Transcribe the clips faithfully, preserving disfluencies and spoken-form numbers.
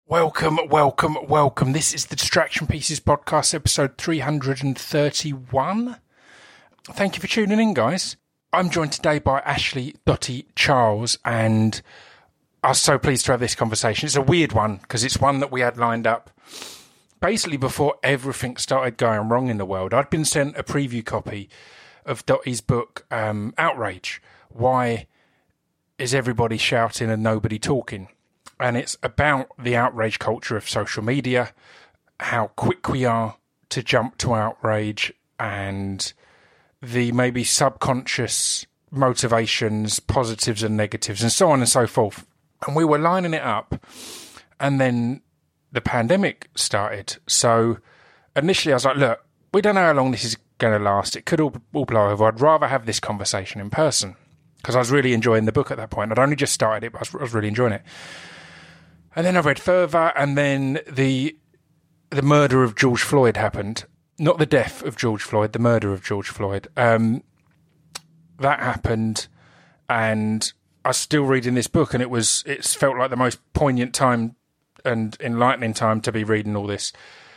Welcome, welcome, welcome. This is the Distraction Pieces podcast, episode three hundred thirty-one. Thank you for tuning in, guys. I'm joined today by Ashley Dottie Charles, and I was so pleased to have this conversation. It's a weird one, because it's one that we had lined up basically before everything started going wrong in the world. I'd been sent a preview copy of Dottie's book, um, Outrage. Why is everybody shouting and nobody talking? And it's about the outrage culture of social media, how quick we are to jump to outrage, and the maybe subconscious motivations, positives and negatives, and so on and so forth. And we were lining it up, and then the pandemic started. So initially I was like, look, we don't know how long this is going to last. It could all, all blow over. I'd rather have this conversation in person, because I was really enjoying the book at that point. I'd only just started it, but I was, I was really enjoying it. And then I read further, and then the the murder of George Floyd happened. Not the death of George Floyd, the murder of George Floyd. Um, that happened, and I was still reading this book, and it was it felt like the most poignant time and enlightening time to be reading all this.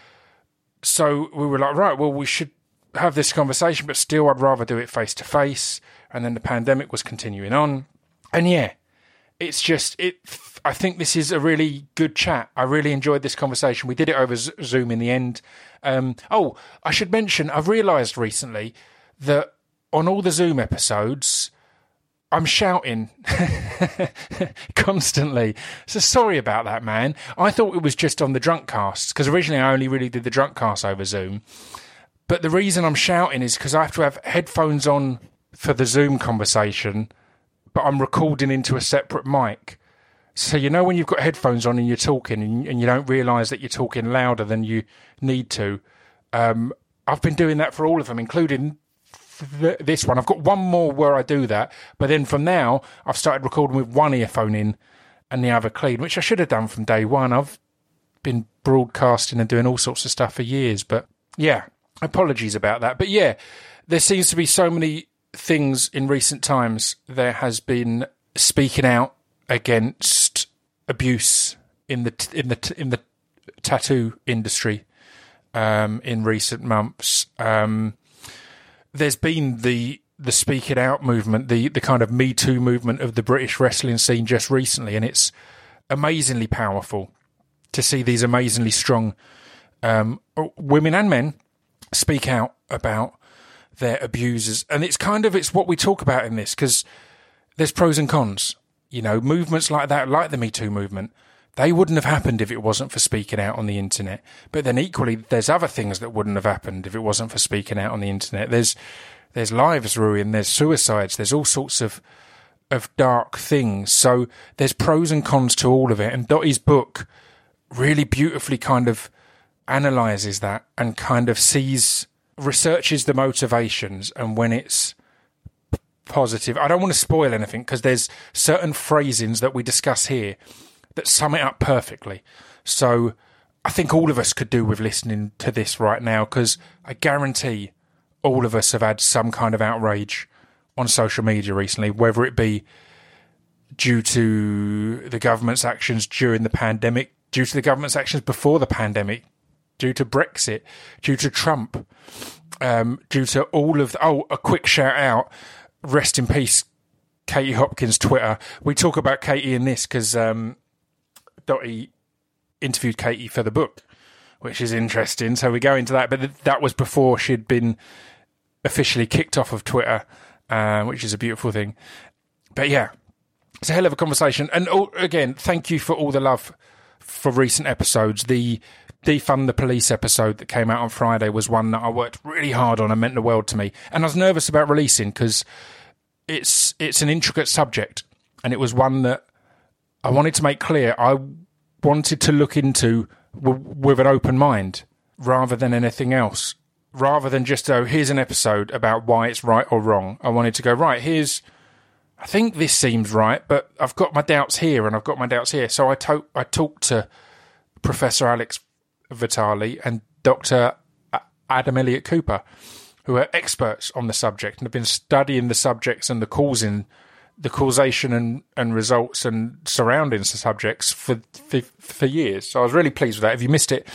So we were like, right, well, we should have this conversation, but still I'd rather do it face-to-face. And then the pandemic was continuing on. And yeah, it's just, it. I think this is a really good chat. I really enjoyed this conversation. We did it over Zoom in the end. Um, oh, I should mention, I've realised recently that on all the Zoom episodes, I'm shouting constantly. So sorry about that, man. I thought it was just on the drunk casts, because originally I only really did the drunk cast over Zoom. But the reason I'm shouting is because I have to have headphones on for the Zoom conversation, but I'm recording into a separate mic. So, you know, when you've got headphones on and you're talking and, and you don't realise that you're talking louder than you need to. Um, I've been doing that for all of them, including th- this one. I've got one more where I do that. But then from now, I've started recording with one earphone in and the other clean, which I should have done from day one. I've been broadcasting and doing all sorts of stuff for years. But yeah, apologies about that. But yeah, there seems to be so many things in recent times. There has been speaking out against abuse in the in the in the tattoo industry um, in recent months. Um, there's been the the Speak It Out movement, the the kind of Me Too movement of the British wrestling scene just recently, and it's amazingly powerful to see these amazingly strong um, women and men speak out about their abusers. And it's kind of it's what we talk about in this, because there's pros and cons. You know, movements like that, like the Me Too movement, they wouldn't have happened if it wasn't for speaking out on the internet. But then equally, there's other things that wouldn't have happened if it wasn't for speaking out on the internet. There's there's lives ruined, there's suicides, there's all sorts of of dark things. So there's pros and cons to all of it. And Dottie's book really beautifully kind of analyses that and kind of sees, researches the motivations, and when it's positive. I don't want to spoil anything, because there's certain phrasings that we discuss here that sum it up perfectly. So I think all of us could do with listening to this right now, because I guarantee all of us have had some kind of outrage on social media recently, whether it be due to the government's actions during the pandemic, due to the government's actions before the pandemic, due to Brexit, due to Trump, um, due to all of the, oh, a quick shout out. Rest in peace, Katie Hopkins' Twitter. We talk about Katie in this because um, Dottie interviewed Katie for the book, which is interesting. So we go into that. But th- that was before she'd been officially kicked off of Twitter, uh, which is a beautiful thing. But yeah, it's a hell of a conversation. And all, again, thank you for all the love for recent episodes. The Defund the Police episode that came out on Friday was one that I worked really hard on and meant the world to me. And I was nervous about releasing because it's it's an intricate subject, and it was one that I wanted to make clear I wanted to look into w- with an open mind rather than anything else. Rather than just, oh, here's an episode about why it's right or wrong. I wanted to go, right, here's, I think this seems right, but I've got my doubts here and I've got my doubts here. So I, to- I talked to Professor Alex Vitale and Doctor Adam Elliott Cooper, who are experts on the subject and have been studying the subjects and the causing the causation and, and results and surroundings to subjects for, for for years. So I was really pleased with that. If you missed it,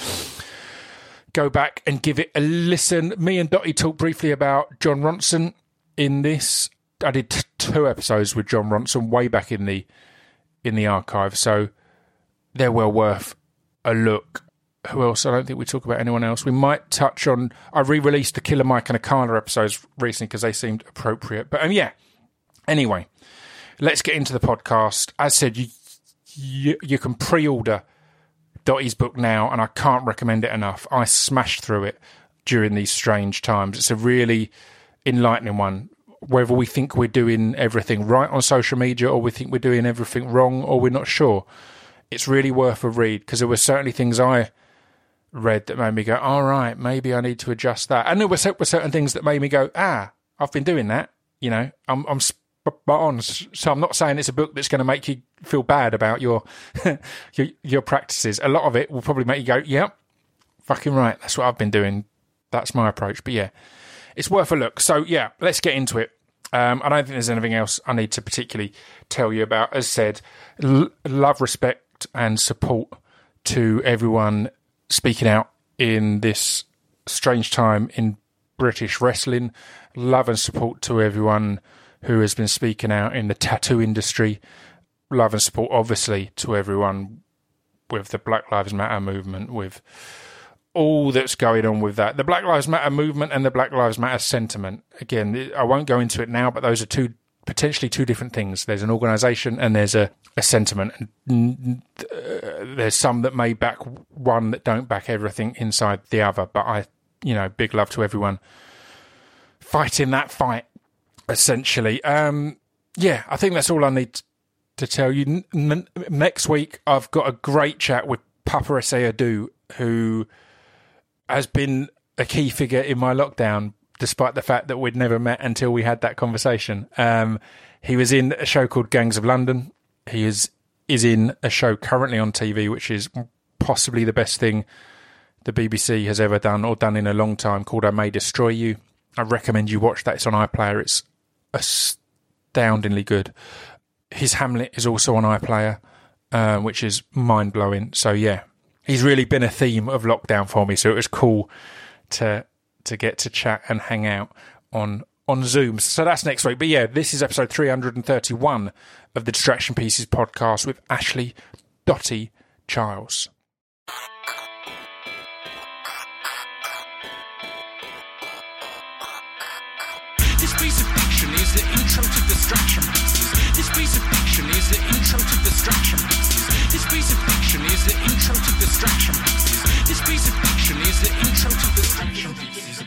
go back and give it a listen. Me and Dotty talked briefly about Jon Ronson in this. I did t- two episodes with Jon Ronson way back in the in the archive, so they're well worth a look. Who else? I don't think we talk about anyone else. We might touch on... I re-released the Killer Mike and Akala episodes recently because they seemed appropriate. But um, yeah, anyway, let's get into the podcast. As said, you, you, you can pre-order Dotty's book now, and I can't recommend it enough. I smashed through it during these strange times. It's a really enlightening one. Whether we think we're doing everything right on social media or we think we're doing everything wrong or we're not sure, it's really worth a read, because there were certainly things I read that made me go, all right, maybe I need to adjust that. And there were certain things that made me go, ah, I've been doing that. You know, I'm, I'm spot on. So I'm not saying it's a book that's going to make you feel bad about your, your your practices. A lot of it will probably make you go, yep, fucking right. That's what I've been doing. That's my approach. But yeah, it's worth a look. So yeah, let's get into it. Um, I don't think there's anything else I need to particularly tell you about. As said, l- love, respect and support to everyone speaking out in this strange time in British wrestling. Love and support to everyone who has been speaking out in the tattoo industry. Love and support, obviously, to everyone with the Black Lives Matter movement, with all that's going on with that. The Black Lives Matter movement and the Black Lives Matter sentiment. Again, I won't go into it now, but those are two potentially two different things. There's an organisation and there's a, a sentiment. And uh, there's some that may back one that don't back everything inside the other. But I, you know, big love to everyone fighting that fight, essentially. Um, yeah, I think that's all I need to tell you. N- n- next week, I've got a great chat with Papa Essayadu, who has been a key figure in my lockdown, despite the fact that we'd never met until we had that conversation. Um, he was in a show called Gangs of London. He is is in a show currently on T V, which is possibly the best thing the B B C has ever done or done in a long time, called I May Destroy You. I recommend you watch that. It's on iPlayer. It's astoundingly good. His Hamlet is also on iPlayer, uh, which is mind-blowing. So, yeah, he's really been a theme of lockdown for me, so it was cool to to get to chat and hang out on on Zoom. So that's next week. But yeah, this is episode three hundred thirty-one of the Distraction Pieces podcast with Ashley Dotty Charles. This piece of fiction is the intro to Distraction Pieces. This piece of fiction is the intro to Distraction Pieces. This piece of fiction is the intro to Distraction Pieces. This piece of fiction is the intro to Distraction Pieces.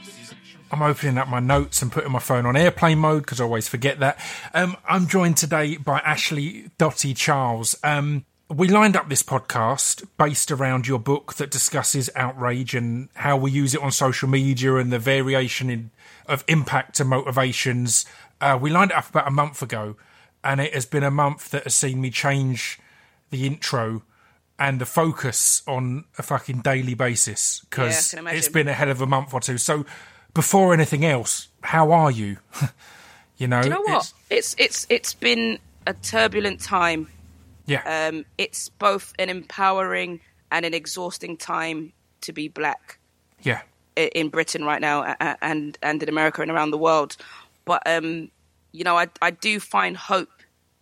I'm opening up my notes and putting my phone on airplane mode because I always forget that. Um, I'm joined today by Ashley Dotty Charles. Um, we lined up this podcast based around your book that discusses outrage and how we use it on social media and the variation in, of impact and motivations. Uh, we lined it up about a month ago, and it has been a month that has seen me change the intro and the focus on a fucking daily basis, because yeah, it's been a hell of a month or two. So before anything else, how are you? you know, Do you know what? It's, it's it's it's been a turbulent time. Yeah. Um, it's both an empowering and an exhausting time to be black. Yeah. In Britain right now, and and in America and around the world. But um, you know, I I do find hope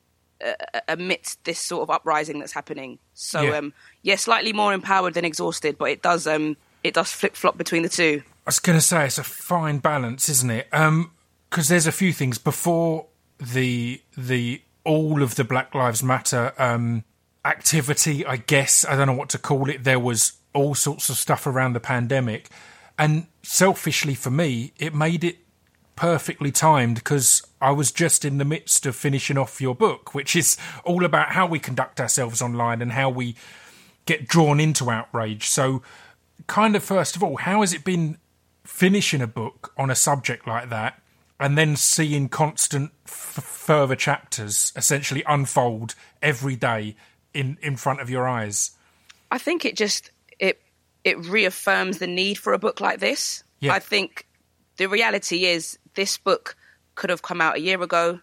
uh, amidst this sort of uprising that's happening. So yeah. um, yeah, slightly more empowered than exhausted, but it does um it does flip flop between the two. I was going to say it's a fine balance, isn't it? Um, because there's a few things before the the all of the Black Lives Matter um activity. I guess I don't know what to call it. There was all sorts of stuff around the pandemic, and selfishly for me, it made it perfectly timed because I was just in the midst of finishing off your book, which is all about how we conduct ourselves online and how we get drawn into outrage. So, kind of first of all, how has it been finishing a book on a subject like that and then seeing constant f- further chapters essentially unfold every day in, in front of your eyes? I think it just it it reaffirms the need for a book like this. Yeah. I think the reality is this book could have come out a year ago.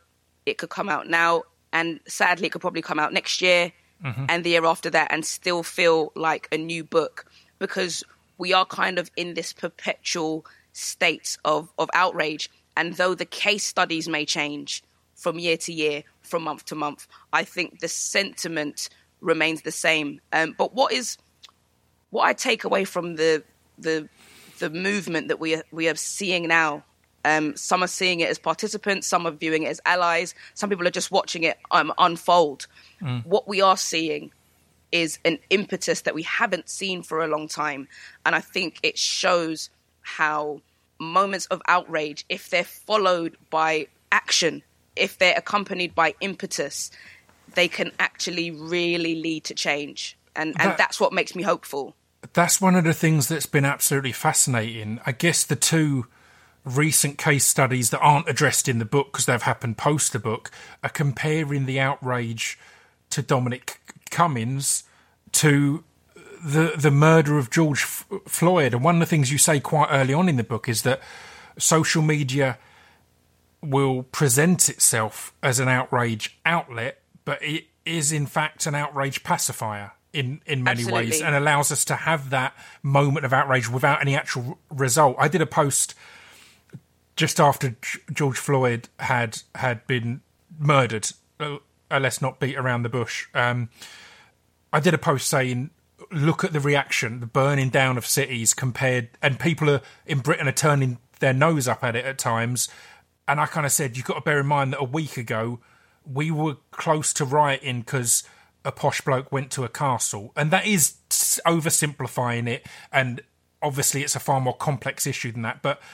it could come out now, and sadly, it could probably come out next year mm-hmm. and the year after that, and still feel like a new book, because we are kind of in this perpetual state of, of outrage. And though the case studies may change from year to year, from month to month, I think the sentiment remains the same. Um, but what is what I take away from the the the movement that we are, we are seeing now? Um, some are seeing it as participants, some are viewing it as allies, some people are just watching it um, unfold. Mm. What we are seeing is an impetus that we haven't seen for a long time. And I think it shows how moments of outrage, if they're followed by action, if they're accompanied by impetus, they can actually really lead to change. And, and that, that's what makes me hopeful. That's one of the things that's been absolutely fascinating. I guess the two recent case studies that aren't addressed in the book because they've happened post the book are comparing the outrage to Dominic Cummings to the the murder of George F- Floyd. And one of the things you say quite early on in the book is that social media will present itself as an outrage outlet, but it is in fact an outrage pacifier in, in many Absolutely. ways, and allows us to have that moment of outrage without any actual result. I did a post just after George Floyd had had been murdered, uh, let's not beat around the bush. Um, I did a post saying, look at the reaction, the burning down of cities compared, and people are, in Britain are turning their nose up at it at times. And I kind of said, you've got to bear in mind that a week ago, we were close to rioting because a posh bloke went to a castle. And that is oversimplifying it. And obviously it's a far more complex issue than that. But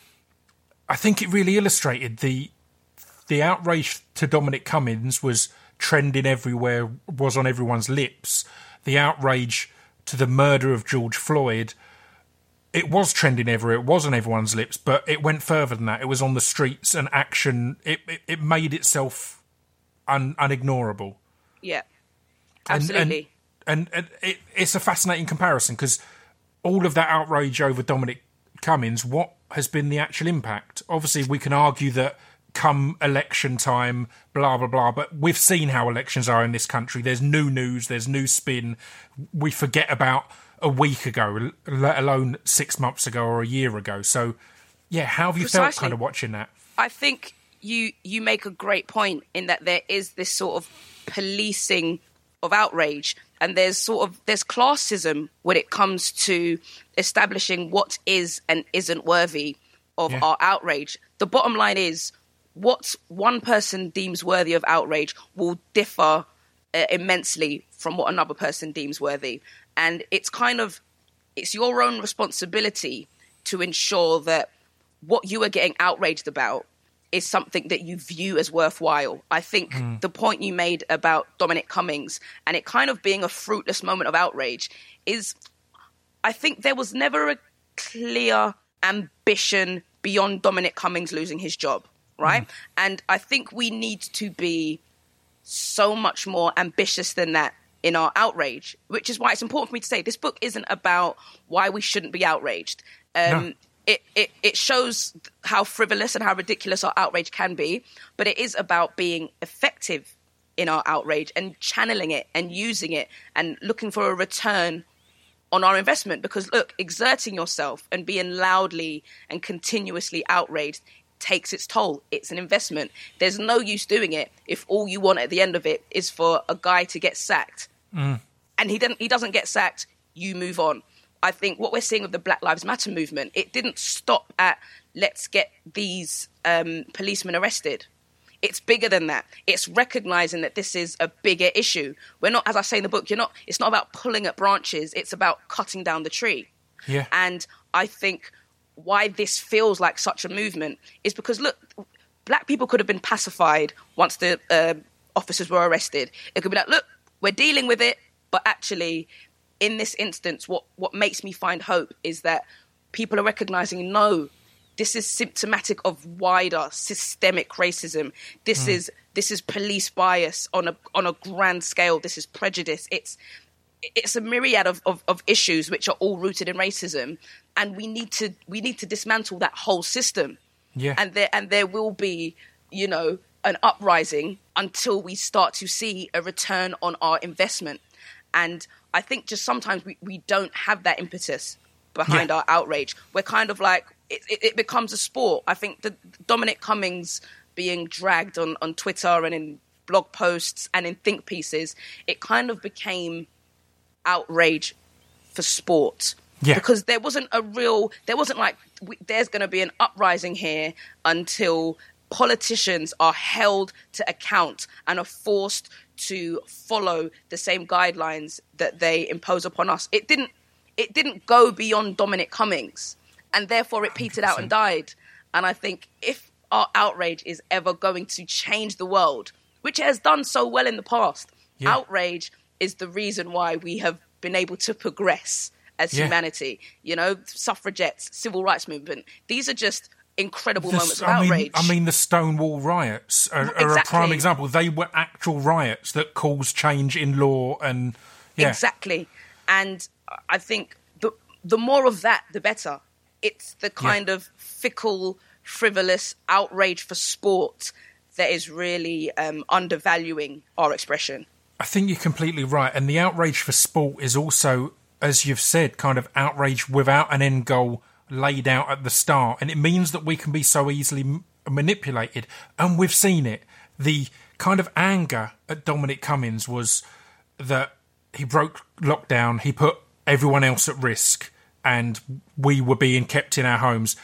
I think it really illustrated the the outrage to Dominic Cummings was trending everywhere, was on everyone's lips. The outrage to the murder of George Floyd, it was trending everywhere, it was on everyone's lips, but it went further than that. It was on the streets, and action, it it, it made itself un, unignorable. Yeah, absolutely. And, and, and, and it, it's a fascinating comparison, because all of that outrage over Dominic Cummings, what has been the actual impact? Obviously, we can argue that come election time, blah, blah, blah, but we've seen how elections are in this country. There's new news, there's new spin. We forget about a week ago, let alone six months ago or a year ago. So, yeah, how have you Precisely. felt kind of watching that? I think you you make a great point in that there is this sort of policing of outrage, and there's sort of there's classism when it comes to establishing what is and isn't worthy of yeah. our outrage. The bottom line is, what one person deems worthy of outrage will differ uh, immensely from what another person deems worthy. And it's kind of, it's your own responsibility to ensure that what you are getting outraged about is something that you view as worthwhile. I think mm. the point you made about Dominic Cummings and it kind of being a fruitless moment of outrage is, I think there was never a clear ambition beyond Dominic Cummings losing his job. Right. Mm. And I think we need to be so much more ambitious than that in our outrage, which is why it's important for me to say this book isn't about why we shouldn't be outraged. Um, no. it, it, it shows how frivolous and how ridiculous our outrage can be, but it is about being effective in our outrage and channeling it and using it and looking for a return on our investment. Because, look, exerting yourself and being loudly and continuously outraged takes its toll. It's an investment. There's no use doing it if all you want at the end of it is for a guy to get sacked. Mm. And he didn't he doesn't get sacked, you move on. I think what we're seeing with the Black Lives Matter movement, it didn't stop at let's get these um, policemen arrested. It's bigger than that. It's recognizing that this is a bigger issue. We're not, as I say in the book, you're not it's not about pulling at branches, it's about cutting down the tree. Yeah. And I think why this feels like such a movement is because, look, black people could have been pacified once the uh, officers were arrested. It could be like, look, we're dealing with it, but actually, in this instance, what, what makes me find hope is that people are recognizing, no, this is symptomatic of wider systemic racism. This mm. is this is police bias on a on a grand scale. This is prejudice. It's it's a myriad of, of, of issues which are all rooted in racism, and we need to we need to dismantle that whole system. Yeah. And there and there will be, you know, an uprising until we start to see a return on our investment. And I think just sometimes we, we don't have that impetus behind yeah. our outrage. We're kind of like, it, it, it becomes a sport. I think the Dominic Cummings being dragged on, on Twitter and in blog posts and in think pieces, it kind of became outrage for sport. Yeah. Because there wasn't a real, there wasn't like, we, there's going to be an uprising here until politicians are held to account and are forced to follow the same guidelines that they impose upon us. It didn't, it didn't go beyond Dominic Cummings, and therefore it petered out and died. And I think if our outrage is ever going to change the world, which it has done so well in the past, yeah. outrage is the reason why we have been able to progress as yeah. humanity. You know, suffragettes, civil rights movement. These are just incredible the, moments of I outrage. Mean, I mean, the Stonewall riots are, exactly. are a prime example. They were actual riots that caused change in law and... Yeah. Exactly. And I think the the more of that, the better. It's the kind yeah. of fickle, frivolous outrage for sport that is really um, undervaluing our expression. I think you're completely right. And the outrage for sport is also, as you've said, kind of outrage without an end goal laid out at the start. And it means that we can be so easily m- manipulated. And we've seen it. The kind of anger at Dominic Cummings was that he broke lockdown, he put everyone else at risk, and we were being kept in our homes.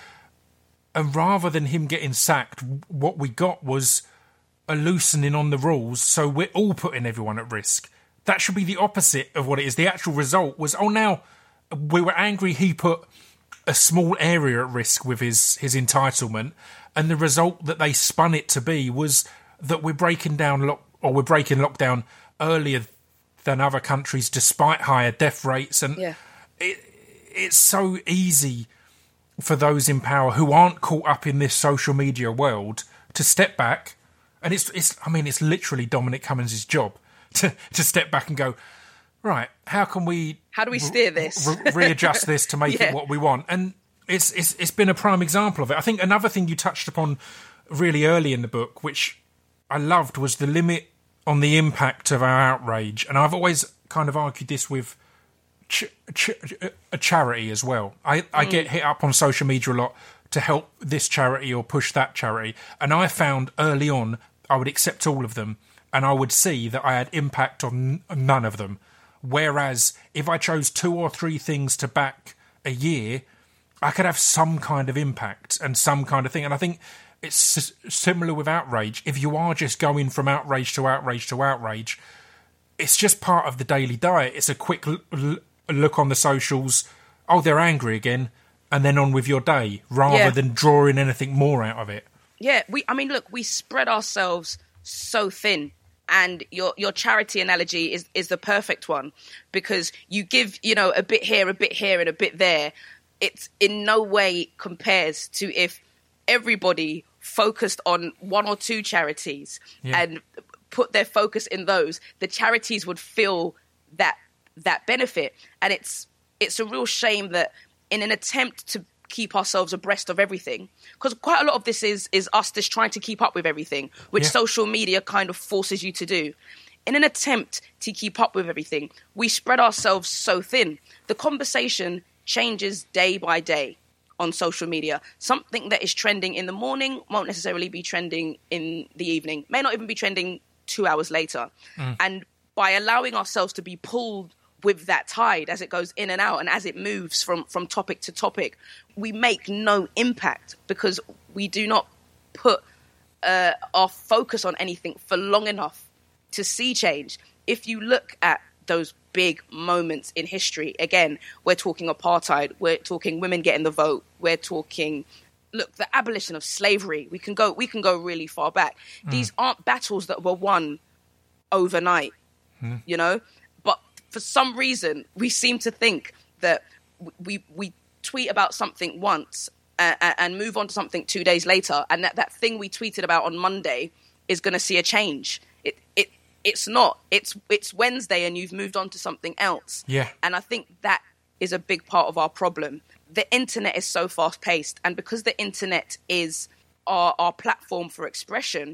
And rather than him getting sacked, what we got was a loosening on the rules, so we're all putting everyone at risk. That should be the opposite of what it is. The actual result was, oh, now we were angry he put a small area at risk with his, his entitlement, and the result that they spun it to be was that we're breaking down lock, or we're breaking lockdown earlier than other countries, despite higher death rates. And yeah. it, it's so easy for those in power who aren't caught up in this social media world to step back. And it's, it's I mean, it's literally Dominic Cummings' job to, to step back and go, right, how can we... How do we steer this? re- readjust this to make yeah. it what we want? And it's, it's it's been a prime example of it. I think another thing you touched upon really early in the book, which I loved, was the limit on the impact of our outrage. And I've always kind of argued this with ch- ch- a charity as well. I, I mm. get hit up on social media a lot to help this charity or push that charity. And I found early on I would accept all of them and I would see that I had impact on n- none of them. Whereas if I chose two or three things to back a year, I could have some kind of impact and some kind of thing. And I think it's s- similar with outrage. If you are just going from outrage to outrage to outrage, it's just part of the daily diet. It's a quick l- l- look on the socials. Oh, they're angry again. And then on with your day, rather yeah. than drawing anything more out of it. Yeah, we. I mean, look, we spread ourselves so thin. And your your charity analogy is, is the perfect one, because you give, you know, a bit here, a bit here, and a bit there. It's in no way compares to if everybody focused on one or two charities yeah. and put their focus in those. The charities would feel that that benefit, and it's it's a real shame that in an attempt to keep ourselves abreast of everything, because quite a lot of this is is us just trying to keep up with everything, which yeah. social media kind of forces you to do. In an attempt to keep up with everything, we spread ourselves so thin. The conversation changes day by day on social media. Something that is trending in the morning won't necessarily be trending in the evening, may not even be trending two hours later. Mm. And by allowing ourselves to be pulled with that tide as it goes in and out and as it moves from, from topic to topic, we make no impact because we do not put uh, our focus on anything for long enough to see change. If you look at those big moments in history, again, we're talking apartheid, we're talking women getting the vote, we're talking, look, the abolition of slavery. We can go, we can go really far back. Mm. These aren't battles that were won overnight, mm. you know? For some reason, we seem to think that we we tweet about something once and, and move on to something two days later, and that, that thing we tweeted about on Monday is going to see a change. It it it's not. It's it's Wednesday, and you've moved on to something else. Yeah. And I think that is a big part of our problem. The internet is so fast paced, and because the internet is our our platform for expression,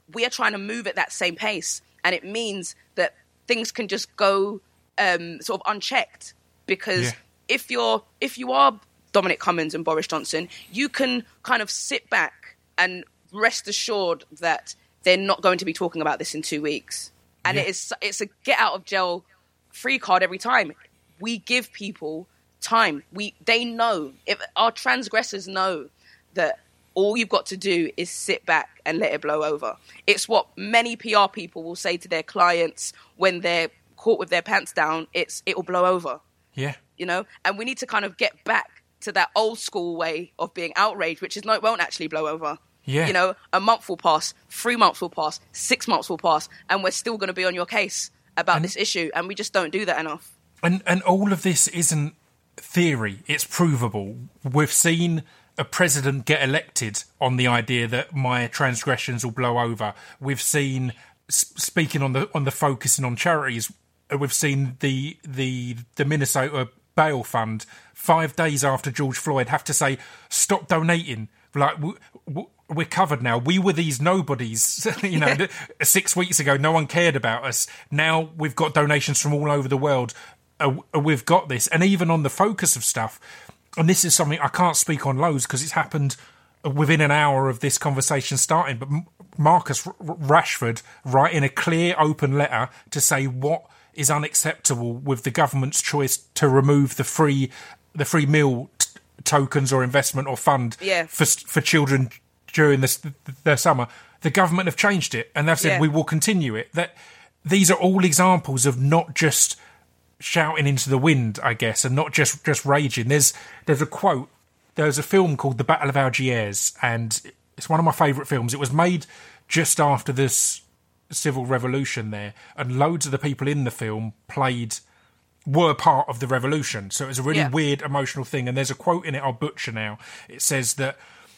we are trying to move at that same pace. And it means that things can just go um, sort of unchecked. Because yeah. if you're if you are Dominic Cummings and Boris Johnson, you can kind of sit back and rest assured that they're not going to be talking about this in two weeks. And yeah. it is it's a get out of jail free card every time. We give people time. We they know, if our transgressors know that all you've got to do is sit back and let it blow over. It's what many P R people will say to their clients when they're caught with their pants down. It's it'll blow over. Yeah. You know? And we need to kind of get back to that old school way of being outraged, which is no, it won't actually blow over. Yeah. You know, a month will pass, three months will pass, six months will pass, and we're still going to be on your case about and, this issue. And we just don't do that enough. And and all of this isn't theory. It's provable. We've seen a president get elected on the idea that my transgressions will blow over. We've seen, speaking on the on the focusing on charities, we've seen the the the Minnesota bail fund five days after George Floyd have to say, stop donating. Like, we, we, we're covered now. We were these nobodies, you know, yeah. six weeks ago. No one cared about us. Now we've got donations from all over the world. Uh, we've got this. And even on the focus of stuff, and this is something I can't speak on loads because it's happened within an hour of this conversation starting, but Marcus Rashford writing a clear, open letter to say what is unacceptable with the government's choice to remove the free the free meal t- tokens or investment or fund yeah. for for children during the, the summer. The government have changed it, and they've said yeah. we will continue it. That these are all examples of not just shouting into the wind, I guess, and not just, just raging. There's there's a quote. There's a film called The Battle of Algiers, and it's one of my favourite films. It was made just after this civil revolution there, and loads of the people in the film played were part of the revolution, so it was a really yeah. weird emotional thing. And there's a quote in it I'll butcher now. It says that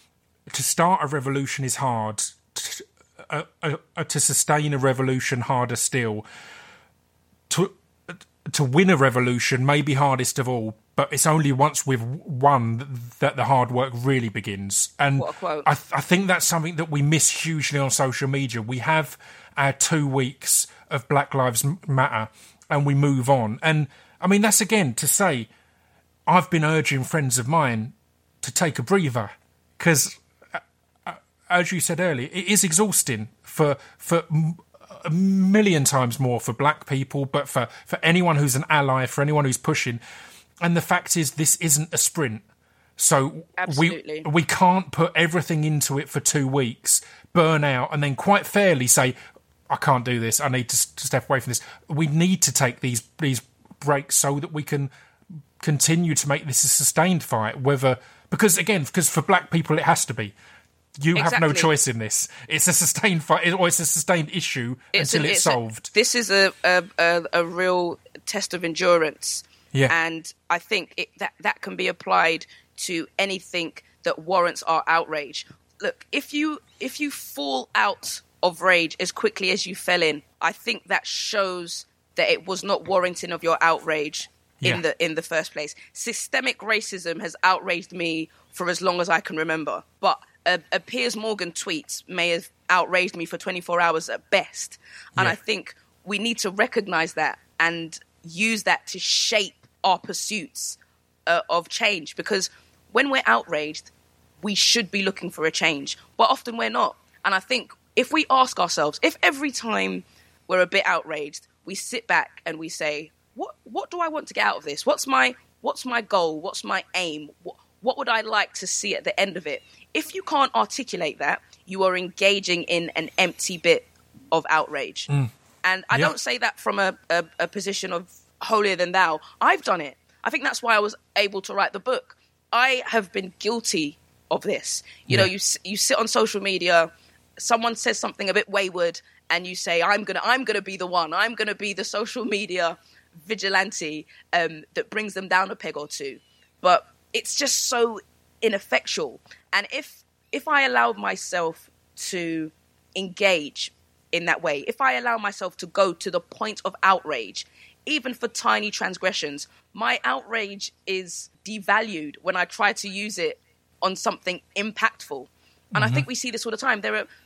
to start a revolution is hard, to, uh, uh, uh, to sustain a revolution harder still, to to win a revolution may be hardest of all, but it's only once we've won that the hard work really begins. And what a quote. I, th- I think that's something that we miss hugely on social media. We have our two weeks of Black Lives Matter and we move on. And, I mean, that's, again, to say, I've been urging friends of mine to take a breather because, uh, as you said earlier, it is exhausting for for a million times more for black people, but for, for anyone who's an ally, for anyone who's pushing. And the fact is, this isn't a sprint. So Absolutely. we we can't put everything into it for two weeks, burn out, and then quite fairly say, I can't do this, I need to, to step away from this. We need to take these these breaks so that we can continue to make this a sustained fight, whether... Because, again, because for black people, it has to be. You exactly. have no choice in this. It's a sustained fight, or it's a sustained issue it's until an, it's, it's solved. A, this is a, a, a, a real test of endurance. Yeah. And I think it, that, that can be applied to anything that warrants our outrage. Look, if you if you fall out of rage as quickly as you fell in, I think that shows that it was not warranting of your outrage in yeah. the in the first place. Systemic racism has outraged me for as long as I can remember. But a, a Piers Morgan tweet may have outraged me for twenty-four hours at best. And yeah. I think we need to recognise that and use that to shape our pursuits uh, of change. Because when we're outraged, we should be looking for a change. But often we're not. And I think if we ask ourselves, if every time we're a bit outraged, we sit back and we say, what what do I want to get out of this? What's my what's my goal? What's my aim? What, what would I like to see at the end of it? If you can't articulate that, you are engaging in an empty bit of outrage. Mm. And I yep. don't say that from a, a, a position of holier than thou. I've done it. I think that's why I was able to write the book. I have been guilty of this. You yeah. know, you you sit on social media, someone says something a bit wayward, and you say, I'm gonna I'm gonna be the one. I'm gonna be the social media vigilante um, that brings them down a peg or two. But it's just so ineffectual. And if if I allow myself to engage in that way, if I allow myself to go to the point of outrage, even for tiny transgressions, my outrage is devalued when I try to use it on something impactful. And mm-hmm. I think we see this all the time. There are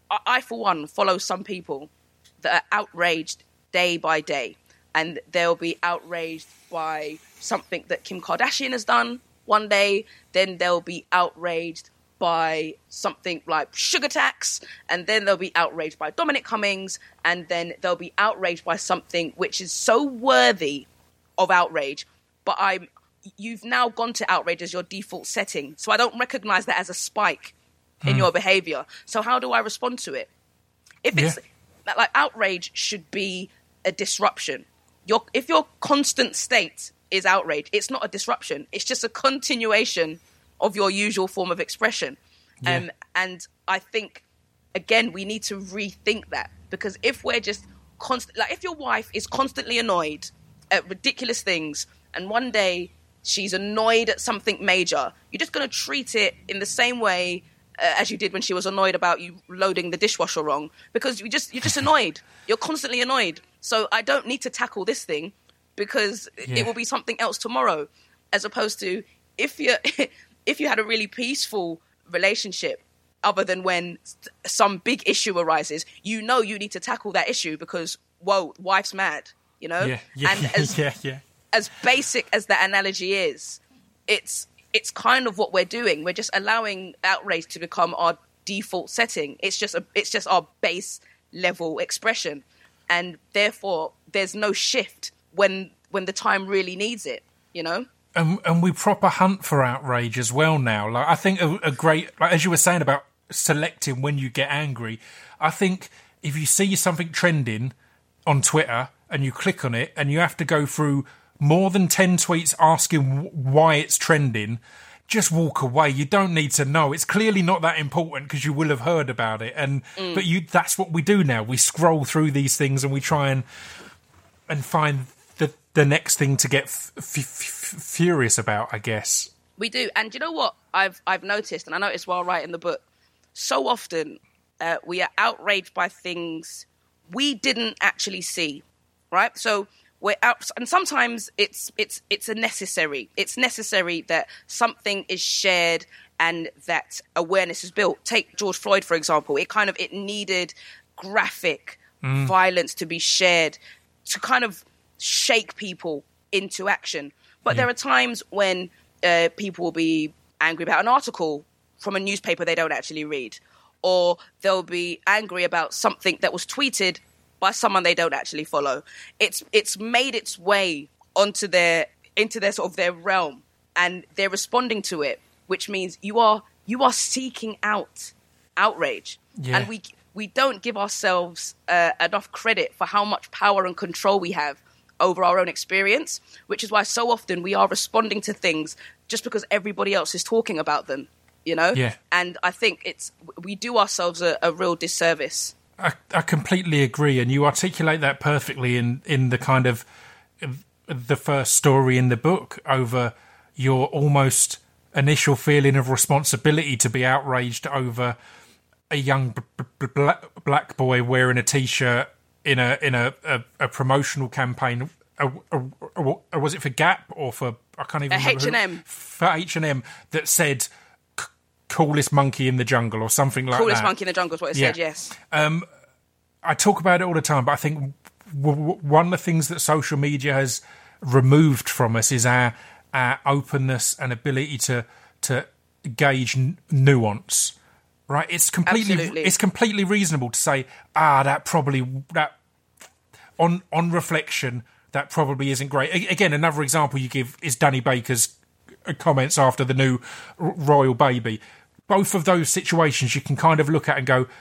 I, I for one follow some people that are outraged day by day, and they'll be outraged by something that Kim Kardashian has done one day, then they'll be outraged by something like sugar tax, and then they'll be outraged by Dominic Cummings, and then they'll be outraged by something which is so worthy of outrage, but I'm you've now gone to outrage as your default setting, so I don't recognize that as a spike in mm. your behavior. So how do I respond to it? If it's yeah. like outrage should be a disruption. Your if your constant state is outrage, it's not a disruption, it's just a continuation of your usual form of expression. Yeah. Um, and I think, again, we need to rethink that, because if we're just constant, like if your wife is constantly annoyed at ridiculous things, and one day she's annoyed at something major, you're just going to treat it in the same way uh, as you did when she was annoyed about you loading the dishwasher wrong, because you just, you're just annoyed. You're constantly annoyed. So I don't need to tackle this thing because yeah. it will be something else tomorrow, as opposed to if you're... if you had a really peaceful relationship, other than when some big issue arises, you know you need to tackle that issue because, whoa, wife's mad, you know? Yeah, yeah, and as, yeah, yeah. as basic as that analogy is, it's it's kind of what we're doing. We're just allowing outrage to become our default setting. It's just a, it's just our base level expression. And therefore, there's no shift when when the time really needs it, you know? And, and we proper hunt for outrage as well now. Like I think a, a great, like as you were saying about selecting when you get angry, I think if you see something trending on Twitter and you click on it and you have to go through more than ten tweets asking why it's trending, just walk away. You don't need to know. It's clearly not that important because you will have heard about it. And mm. but you, that's what we do now. We scroll through these things and we try and and find the the next thing to get f- f- f- furious about, I guess. We do. And you know what I've I've noticed, and I noticed while writing the book, so often uh, we are outraged by things we didn't actually see, right? So we're out, and sometimes it's it's it's a necessary. It's necessary that something is shared and that awareness is built. Take George Floyd, for example. It kind of it needed graphic mm. violence to be shared to kind of shake people into action. But yeah. there are times when uh, people will be angry about an article from a newspaper they don't actually read, or they'll be angry about something that was tweeted by someone they don't actually follow. It's it's made its way onto their into their sort of their realm, and they're responding to it, which means you are you are seeking out outrage, yeah. and we we don't give ourselves uh, enough credit for how much power and control we have over our own experience, which is why so often we are responding to things just because everybody else is talking about them, you know? Yeah. And I think it's we do ourselves a, a real disservice. I, I completely agree, and you articulate that perfectly in, in the kind of the first story in the book over your almost initial feeling of responsibility to be outraged over a young b- b- black, black boy wearing a T-shirt in a in a, a, a promotional campaign. A, a, a, a, was it for Gap or for I can't even remember H and M who, for H and M that said c- "coolest monkey in the jungle" or something like coolest that. Coolest monkey in the jungle is what it yeah. said. Yes. Um, I talk about it all the time, but I think w- w- one of the things that social media has removed from us is our our openness and ability to to gauge n- nuance. Right, it's completely Absolutely. it's completely reasonable to say, ah, that probably that on on reflection that probably isn't great. A- again, another example you give is Danny Baker's comments after the new R- royal baby. Both of those situations you can kind of look at and go,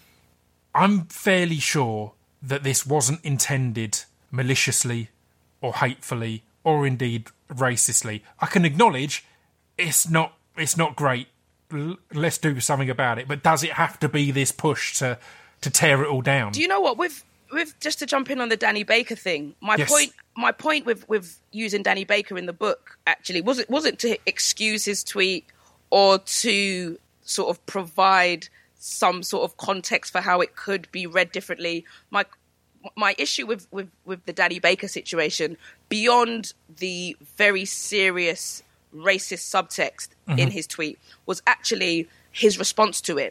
I'm fairly sure that this wasn't intended maliciously or hatefully or indeed racistly. I can acknowledge it's not it's not great. Let's do something about it. But does it have to be this push to to tear it all down? Do you know what? With with just to jump in on the Danny Baker thing, my yes. point my point with, with using Danny Baker in the book actually wasn't wasn't to excuse his tweet or to sort of provide some sort of context for how it could be read differently. My my issue with, with, with the Danny Baker situation, beyond the very serious racist subtext mm-hmm. in his tweet, was actually his response to it.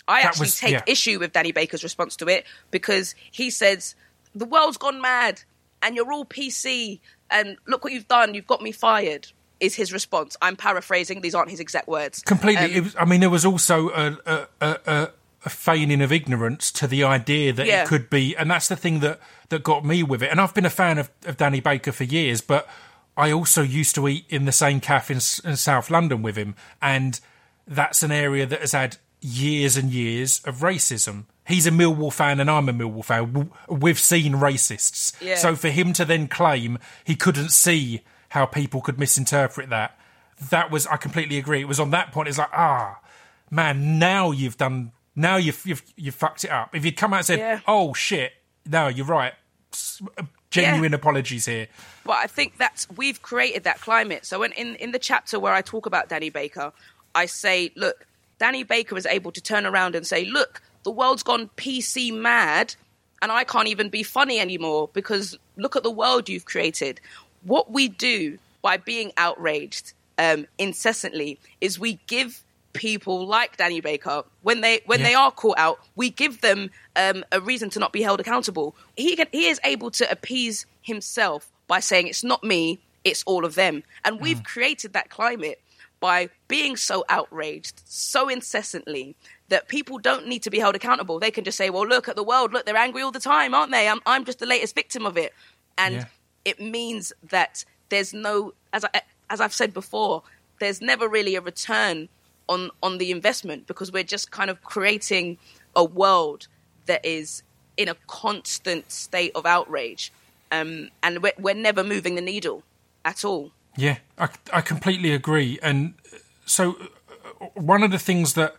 I that actually was, take yeah. issue with Danny Baker's response to it, because he says, the world's gone mad and you're all P C and look what you've done, you've got me fired, is his response. I'm paraphrasing, these aren't his exact words. Completely. Um, it was, I mean, there was also a, a, a, a, a feigning of ignorance to the idea that Yeah. it could be, and that's the thing that, that got me with it. And I've been a fan of, of Danny Baker for years, but I also used to eat in the same cafe in, in South London with him, and that's an area that has had years and years of racism. He's a Millwall fan and I'm a Millwall fan. We've seen racists. Yeah. So for him to then claim he couldn't see how people could misinterpret that, that was, I completely agree. It was on that point, it's like, ah, man, now you've done, now you've you've, you've fucked it up. If you'd come out and said, Yeah. oh, shit, no, you're right, genuine Yeah. apologies here. But I think that's, we've created that climate. So when, in, in the chapter where I talk about Danny Baker, I say, look, Danny Baker is able to turn around and say, look, the world's gone P C mad and I can't even be funny anymore because look at the world you've created. What we do by being outraged um, incessantly is we give people like Danny Baker, when they when Yeah. they are caught out, we give them um, a reason to not be held accountable. He can, he is able to appease himself by saying it's not me, it's all of them. And we've created that climate by being so outraged, so incessantly, that people don't need to be held accountable. They can just say, well, look at the world, look, they're angry all the time, aren't they? I'm, I'm just the latest victim of it. And Yeah. it means that there's no, as, I, as I've said before, there's never really a return on, on the investment, because we're just kind of creating a world that is in a constant state of outrage. Um, and we're, we're never moving the needle at all. Yeah, I, I completely agree. And so uh, one of the things that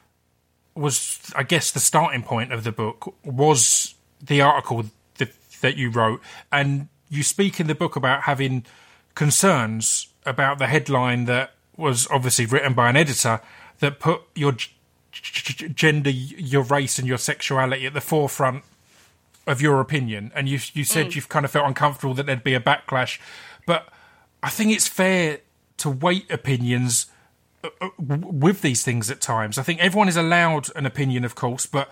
was, I guess, the starting point of the book was the article that, that you wrote. And you speak in the book about having concerns about the headline that was obviously written by an editor that put your g- g- gender, your race and your sexuality at the forefront of your opinion. And you, you said Mm. you've kind of felt uncomfortable that there'd be a backlash. But I think it's fair to weight opinions uh, uh, w- with these things at times. I think everyone is allowed an opinion, of course, but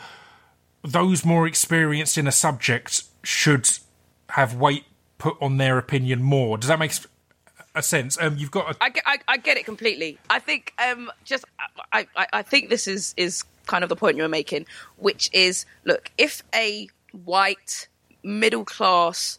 those more experienced in a subject should have weight put on their opinion more. Does that make a sense? Um, you've got. A- I, get- I, I get it completely. I think um, just I, I, I think this is is kind of the point you're making, which is, look, if a white middle class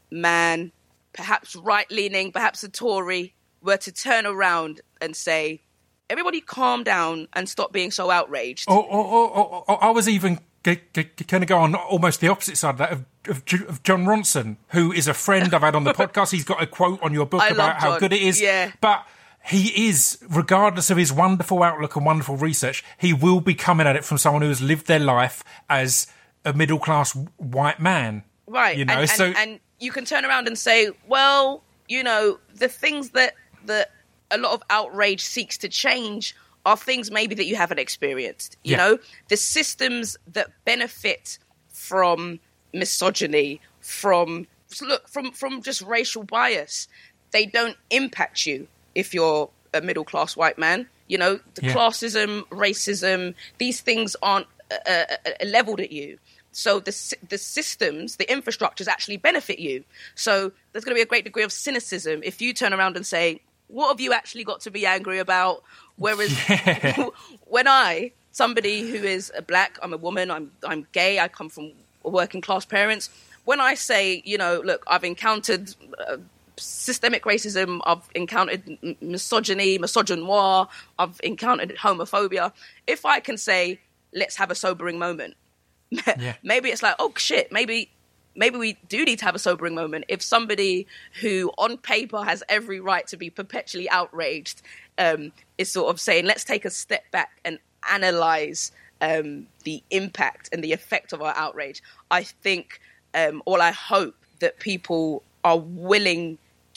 man, perhaps right leaning, perhaps a Tory, were to turn around and say, "Everybody, calm down and stop being so outraged." or, or, or, or I was even g- g- going to go on almost the opposite side of that, of, of, J- of John Ronson, who is a friend I've had on the podcast. He's got a quote on your book I about love how John. good it is. Yeah. But he is, regardless of his wonderful outlook and wonderful research, he will be coming at it from someone who has lived their life as a middle-class white man. Right. You know, and, and, so... and you can turn around and say, well, you know, the things that, that a lot of outrage seeks to change are things maybe that you haven't experienced. You Yeah. know, the systems that benefit from misogyny, from, look, from, from just racial bias, they don't impact you if you're a middle-class white man. You know, the Yeah. classism, racism, these things aren't uh, uh, uh, leveled at you. So the sy- the systems, the infrastructures actually benefit you. So there's going to be a great degree of cynicism if you turn around and say, what have you actually got to be angry about? Whereas Yeah. when I, somebody who is a black, I'm a woman, I'm I'm gay, I come from working class parents. When I say, you know, look, I've encountered uh, systemic racism, I've encountered m- misogyny, misogynoir, I've encountered homophobia. If I can say, let's have a sobering moment, Yeah. maybe it's like, oh shit, maybe maybe we do need to have a sobering moment. If somebody who on paper has every right to be perpetually outraged um, is sort of saying, let's take a step back and analyze um, the impact and the effect of our outrage, I think, um, or I hope that people are willing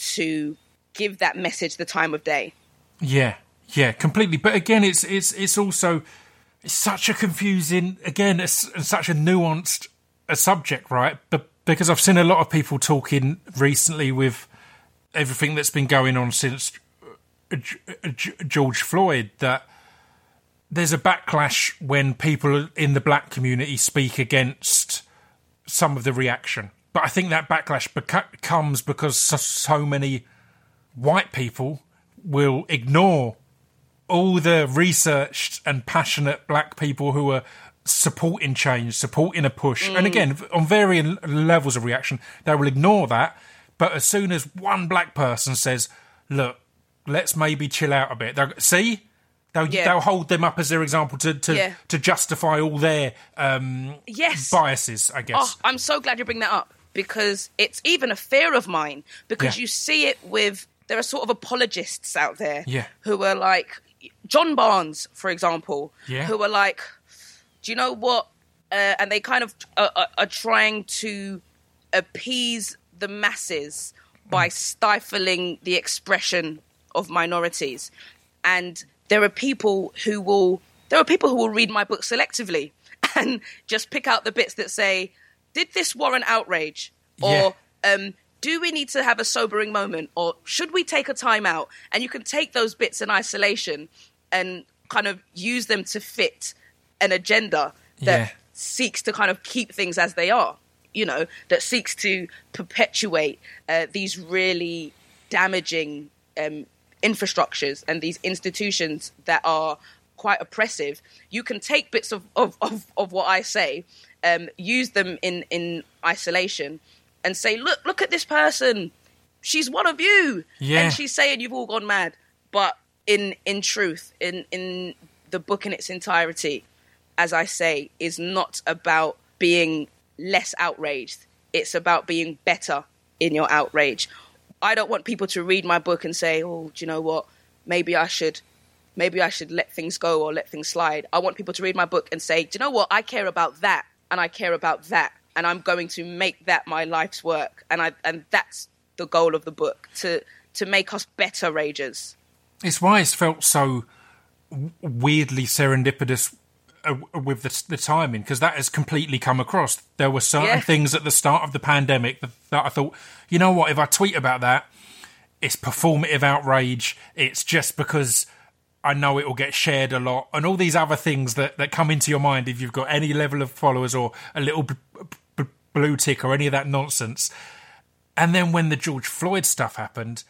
to give that message the time of day. Yeah, yeah, completely. But again, it's it's it's also it's such a confusing, again, it's, it's such a nuanced a subject, right? But because I've seen a lot of people talking recently with everything that's been going on since G- G- George Floyd, that there's a backlash when people in the black community speak against some of the reaction. But I think that backlash beca- comes because so, so many white people will ignore all the researched and passionate black people who are supporting change, supporting a push. Mm. And again, on varying levels of reaction, they will ignore that. But as soon as one black person says, look, let's maybe chill out a bit, they'll, see? They'll, yeah. they'll hold them up as their example to to, yeah. to justify all their um, yes. biases, I guess. Oh, I'm so glad you bring that up, because it's even a fear of mine, because yeah. you see it with, there are sort of apologists out there yeah. who are like, John Barnes, for example, yeah. who are like, do you know what? Uh, and they kind of are, are, are trying to appease the masses by mm. stifling the expression of minorities. And there are people who will, there are people who will read my book selectively and just pick out the bits that say, did this warrant outrage? Or, yeah. um, do we need to have a sobering moment, or should we take a time out? And you can take those bits in isolation and kind of use them to fit an agenda that yeah. seeks to kind of keep things as they are, you know, that seeks to perpetuate uh, these really damaging um, infrastructures and these institutions that are quite oppressive. You can take bits of, of, of, of what I say, um, use them in, in isolation, and say, look, look at this person. She's one of you. Yeah. And she's saying you've all gone mad. But in in truth, in, in the book in its entirety, as I say, is not about being less outraged. It's about being better in your outrage. I don't want people to read my book and say, oh, do you know what? Maybe I should, maybe I should let things go or let things slide. I want people to read my book and say, do you know what? I care about that, and I care about that. And I'm going to make that my life's work. And I and that's the goal of the book, to to make us better ragers. It's why it's felt so weirdly serendipitous uh, with the, the timing, because that has completely come across. There were certain yeah. things at the start of the pandemic that, that I thought, you know what, if I tweet about that, it's performative outrage. It's just because I know it will get shared a lot, and all these other things that, that come into your mind if you've got any level of followers or a little b- b- blue tick or any of that nonsense. And then when the George Floyd stuff happened,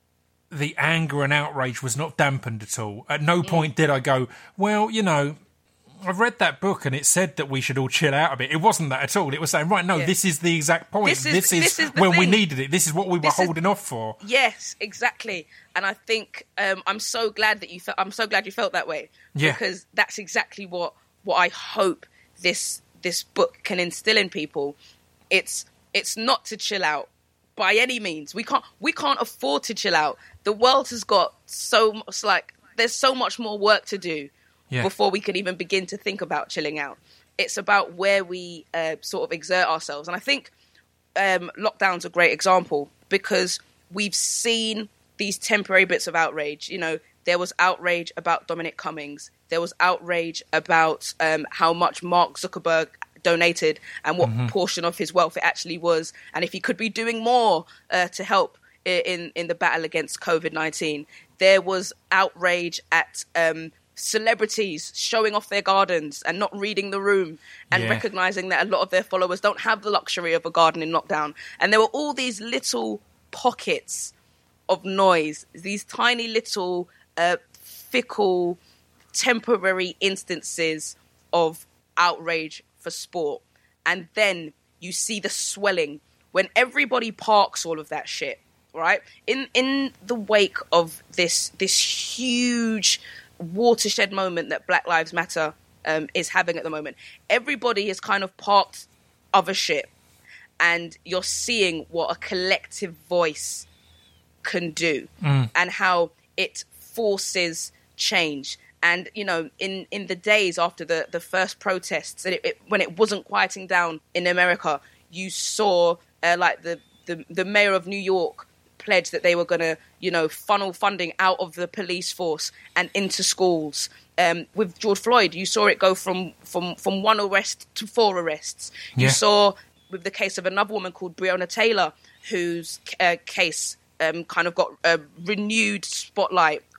the anger and outrage was not dampened at all. At no point did I go, well, you know, I've read that book and it said that we should all chill out a bit. It wasn't that at all. It was saying, right, no, yeah. this is the exact point. This is, this is, this is when thing. we needed it. This is what we this were holding is, off for. Yes, exactly. And I think um, I'm so glad that you felt. I'm so glad you felt that way. Yeah. Because that's exactly what what I hope this this book can instill in people. It's it's not to chill out by any means. We can't we can't afford to chill out. The world has got so much, like, there's so much more work to do yeah. before we can even begin to think about chilling out. It's about where we uh, sort of exert ourselves. And I think um, lockdown's a great example, because we've seen these temporary bits of outrage. You know, there was outrage about Dominic Cummings. There was outrage about um, how much Mark Zuckerberg donated and what mm-hmm. portion of his wealth it actually was, and if he could be doing more uh, to help in in the battle against covid nineteen. There was outrage at um, celebrities showing off their gardens and not reading the room, and yeah. recognizing that a lot of their followers don't have the luxury of a garden in lockdown. And there were all these little pockets of noise, these tiny little uh, fickle, temporary instances of outrage for sport. And then you see the swelling when everybody parks all of that shit, right? In in the wake of this this huge watershed moment that Black Lives Matter um, is having at the moment, everybody is kind of parked other shit, and you're seeing what a collective voice can do mm. and how it forces change. And, you know, in, in the days after the, the first protests, and it, it, when it wasn't quieting down in America, you saw uh, like the, the, the mayor of New York pledge that they were going to, you know, funnel funding out of the police force and into schools. Um, with George Floyd, you saw it go from, from, from one arrest to four arrests. You yeah. saw with the case of another woman called Breonna Taylor, whose uh, case um, kind of got a renewed spotlight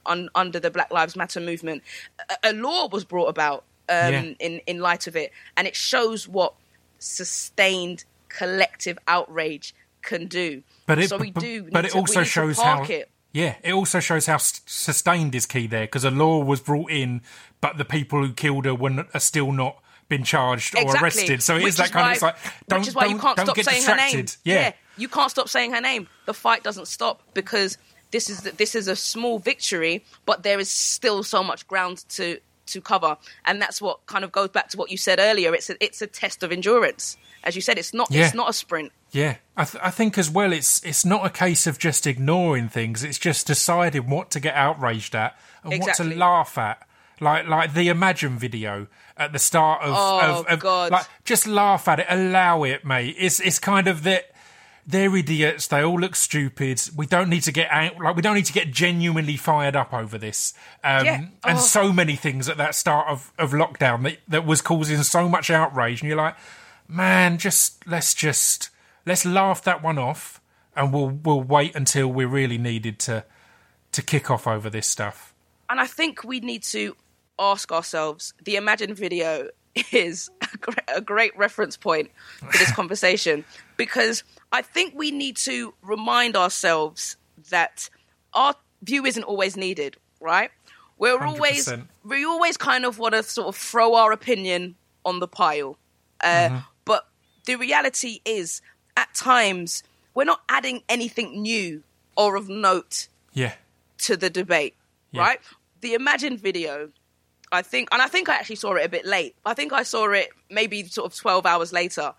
un, under the Black Lives Matter movement. A, a law was brought about um, yeah. in, in light of it. And it shows what sustained collective outrage can do. But it, so we but, do but need it to, also we need shows to park how... it. Yeah, it also shows how s- sustained is key there, because a law was brought in, but the people who killed her were, are still not been charged or Exactly. arrested. So it Which is that is kind why, of, it's like, don't, which is why don't, you can't don't stop get saying her name. distracted. Yeah. yeah, you can't stop saying her name. The fight doesn't stop because this is the, this is a small victory, but there is still so much ground to to cover, and that's what kind of goes back to what you said earlier. It's a, it's a test of endurance, as you said. It's not Yeah. it's not a sprint. Yeah, I, th- I think as well, it's it's not a case of just ignoring things. It's just deciding what to get outraged at and Exactly. what to laugh at. Like like the Imagine video at the start of, Oh, of, of God. like just laugh at it, allow it, mate. It's it's kind of that they're idiots. They all look stupid. We don't need to get out, like we don't need to get genuinely fired up over this. Um, Yeah. And Oh. so many things at that start of, of lockdown that that was causing so much outrage, and you're like, man, just let's just. Let's laugh that one off, and we'll we'll wait until we're really needed to to kick off over this stuff. And I think we need to ask ourselves, the Imagine video is a great, a great reference point for this conversation, because I think we need to remind ourselves that our view isn't always needed, right? We're one hundred always percent. we always kind of want to sort of throw our opinion on the pile. Uh, Mm-hmm. But the reality is, at times, we're not adding anything new or of note Yeah, to the debate, Yeah. right? The Imagine video, I think, and I think I actually saw it a bit late. I think I saw it maybe sort of twelve hours later,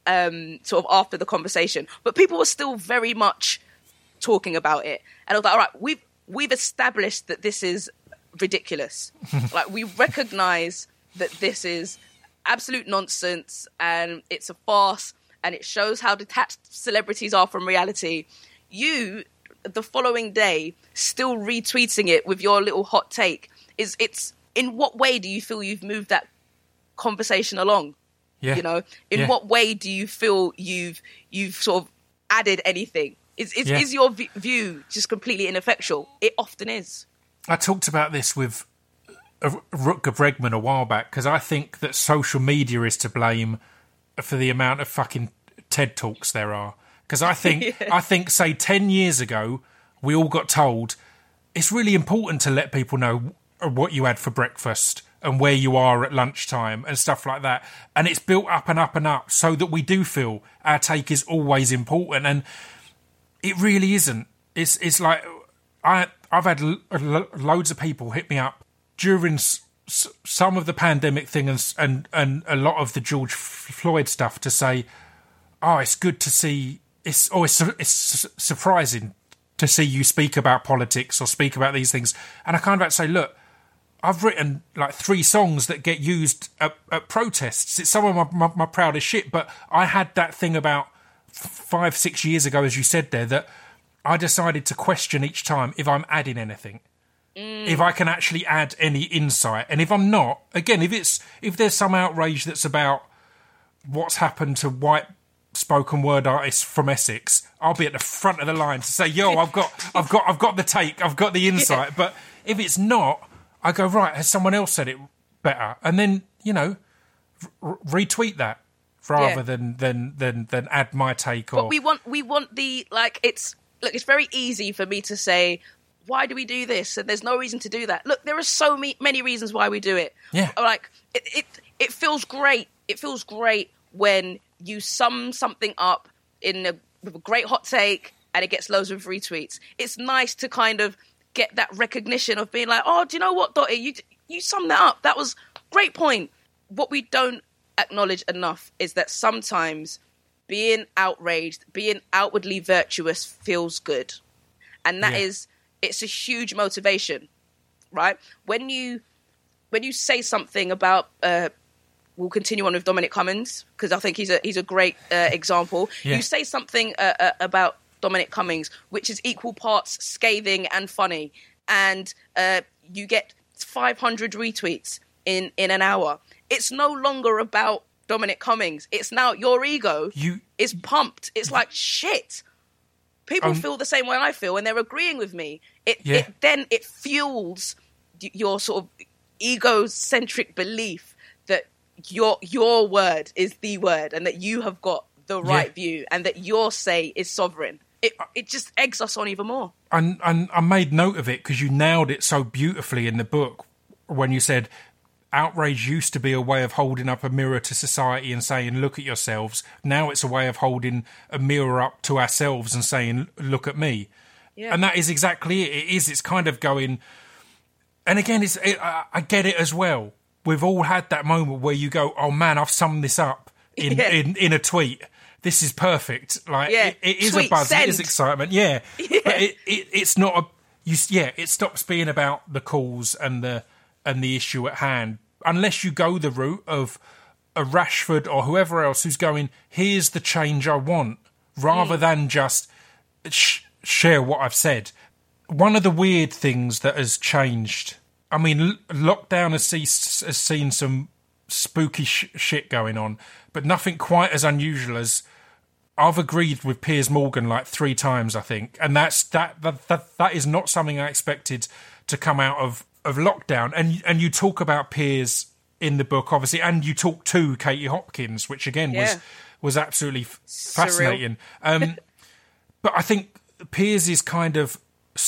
um, sort of after the conversation. But people were still very much talking about it. And I was like, all right, we've, we've established that this is ridiculous. Like, we recognize that this is absolute nonsense and it's a farce and it shows how detached celebrities are from reality. You, the following day, still retweeting it with your little hot take. Is it's in what way do you feel you've moved that conversation along? yeah. You know, in Yeah. what way do you feel you've you've sort of added anything? Is is, Yeah. is your v- view just completely ineffectual? It often is. I talked about this with Rutger Bregman a while back, because I think that social media is to blame for the amount of fucking TED Talks there are. Because I think, Yeah. I think, say, ten years ago, we all got told it's really important to let people know what you had for breakfast and where you are at lunchtime and stuff like that. And it's built up and up and up so that we do feel our take is always important. And it really isn't. It's it's like I I've had lo- lo- loads of people hit me up during s- s- some of the pandemic thing and, s- and and a lot of the George F- Floyd stuff to say, oh, it's good to see. It's oh, it's, su- it's su- surprising to see you speak about politics or speak about these things. And I kind of had to say, look, I've written like three songs that get used at, at protests. It's some of my, my, my proudest shit. But I had that thing about f- five, six years ago, as you said there, that I decided to question each time if I'm adding anything, mm. if I can actually add any insight. And if I'm not, again, if it's if there's some outrage that's about what's happened to white spoken word artists from Essex, I'll be at the front of the line to say, yo, I've got I've got I've got the take, I've got the insight. Yeah. But if it's not, I go, right, has someone else said it better? And then, you know, r- retweet that rather Yeah. than, than than than add my take. Or But we want we want the like it's look, it's very easy for me to say, why do we do this? And there's no reason to do that. Look, there are so many, many reasons why we do it. Yeah. Like it, it it feels great. It feels great when you sum something up in a, with a great hot take and it gets loads of retweets. It's nice to kind of get that recognition of being like, oh, do you know what, Dottie? You you summed that up. That was a great point. What we don't acknowledge enough is that sometimes being outraged, being outwardly virtuous feels good. And that Yeah. is, it's a huge motivation, right? When you when you say something about, uh, we'll continue on with Dominic Cummings, because I think he's a he's a great uh, example. Yeah. You say something uh, uh, about Dominic Cummings, which is equal parts scathing and funny, and uh, you get five hundred retweets in, in an hour. It's no longer about Dominic Cummings. It's now your ego You- is pumped. It's like, shit, people um, feel the same way I feel, and they're agreeing with me. It, yeah. it then it fuels your sort of egocentric belief that your your word is the word, and that you have got the right yeah. view, and that your say is sovereign. It it just eggs us on even more. And and I made note of it because you nailed it so beautifully in the book when you said outrage used to be a way of holding up a mirror to society and saying, look at yourselves. Now it's a way of holding a mirror up to ourselves and saying, look at me. Yeah. And that is exactly it. It is. It's kind of going... And again, it's it, I, I get it as well. We've all had that moment where you go, oh man, I've summed this up in, yeah. in, in a tweet. This is perfect. Like yeah. it, it is tweet a buzz. send. It is excitement. Yeah. yeah. But it, it, it's not a... You, yeah, it stops being about the calls and the... and the issue at hand, unless you go the route of a Rashford or whoever else who's going, here's the change I want, rather mm. than just sh- share what I've said. One of the weird things that has changed, I mean, l- lockdown has, ceased, has seen some spooky sh- shit going on, but nothing quite as unusual as I've agreed with Piers Morgan like three times, I think, and that's that that that, that is not something I expected to come out of of lockdown. And and you talk about Piers in the book, obviously, and you talk to Katie Hopkins, which again yeah. was was absolutely f- fascinating. Um, but I think Piers' kind of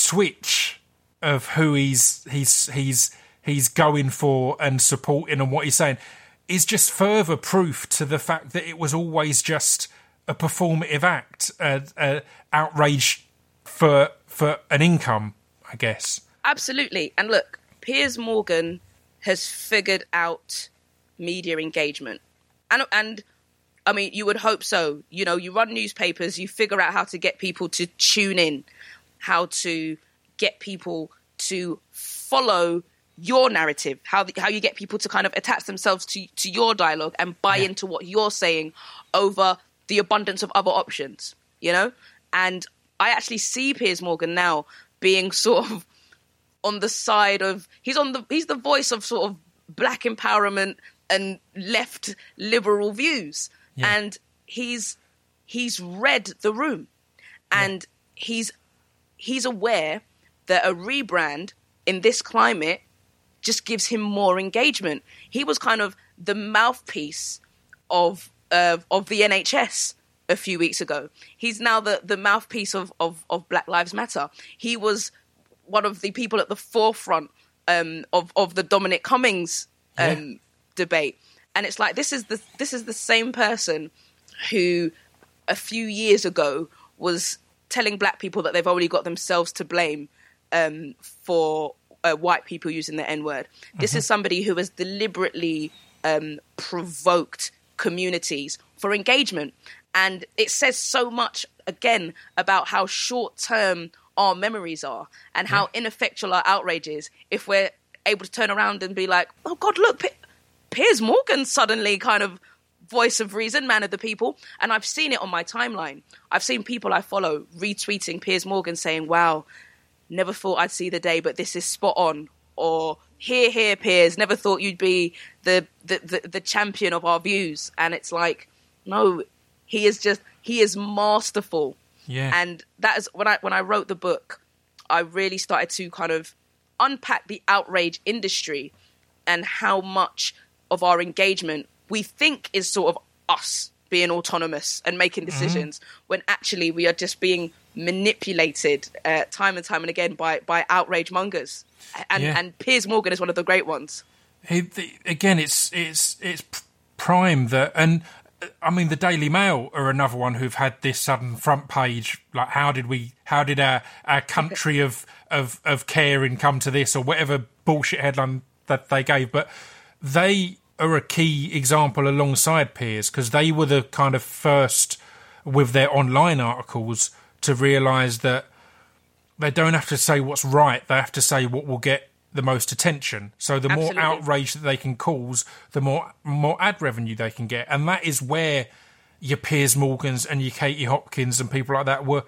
switch of who he's he's he's he's going for and supporting and what he's saying is just further proof to the fact that it was always just a performative act, uh, uh, outrage for for an income, I guess. Absolutely. And look, Piers Morgan has figured out media engagement. And, and I mean, you would hope so. You know, you run newspapers, you figure out how to get people to tune in, how to get people to follow your narrative, how the, how you get people to kind of attach themselves to, to your dialogue and buy yeah. into what you're saying over the abundance of other options, you know? And I actually see Piers Morgan now being sort of on the side of he's on the he's the voice of sort of black empowerment and left liberal views, yeah. and he's he's read the room, and yeah. he's he's aware that a rebrand in this climate just gives him more engagement. He was kind of the mouthpiece of uh, of the N H S a few weeks ago. He's now the the mouthpiece of of, of Black Lives Matter. He was one of the people at the forefront um, of of the Dominic Cummings um, yeah. debate, and it's like this is the this is the same person who a few years ago was telling black people that they've only got themselves to blame um, for uh, white people using the N-word. Mm-hmm. This is somebody who has deliberately um, provoked communities for engagement, and it says so much again about how short-term our memories are and how yeah. ineffectual our outrage is if we're able to turn around and be like, oh God, look, P- Piers Morgan suddenly kind of voice of reason, man of the people. And I've seen it on my timeline. I've seen people I follow retweeting Piers Morgan saying, wow, never thought I'd see the day, but this is spot on. Or here, here, Piers, never thought you'd be the, the, the, the champion of our views. And it's like, no, he is just, he is masterful. Yeah. And that is when I when I wrote the book, I really started to kind of unpack the outrage industry and how much of our engagement we think is sort of us being autonomous and making decisions mm-hmm. when actually we are just being manipulated uh, time and time and again by, by outrage mongers. And, yeah. and Piers Morgan is one of the great ones. He, the, again, it's it's it's prime that, and I mean, the Daily Mail are another one who've had this sudden front page, like how did we, how did our, our country of, of, of caring come to this, or whatever bullshit headline that they gave. But they are a key example alongside Piers, because they were the kind of first with their online articles to realise that they don't have to say what's right, they have to say what will get the most attention. So the Absolutely. more outrage that they can cause, the more more ad revenue they can get. And that is where your Piers Morgans and your Katie Hopkins and people like that were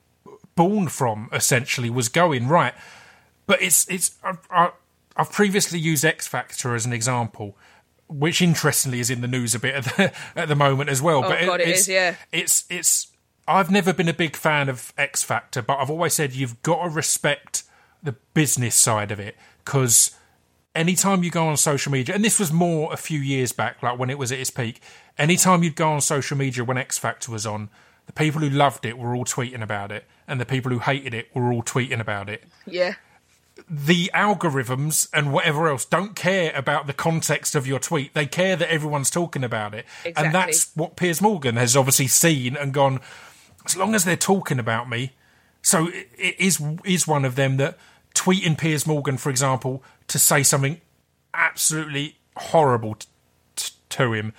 born from, essentially, was going, right. But it's... it's I, I, I've previously used X Factor as an example, which interestingly is in the news a bit at the, at the moment as well. Oh, but God, it, it it's, is, yeah. It's, it's I've never been a big fan of X Factor, but I've always said you've got to respect the business side of it, because anytime you go on social media, and this was more a few years back, like when it was at its peak, anytime you'd go on social media when X Factor was on, the people who loved it were all tweeting about it, and the people who hated it were all tweeting about it. Yeah. The algorithms and whatever else don't care about the context of your tweet. They care that everyone's talking about it. Exactly. And that's what Piers Morgan has obviously seen and gone, as long as they're talking about me. So it is, is one of them that tweeting Piers Morgan, for example, to say something absolutely horrible t- t- to him,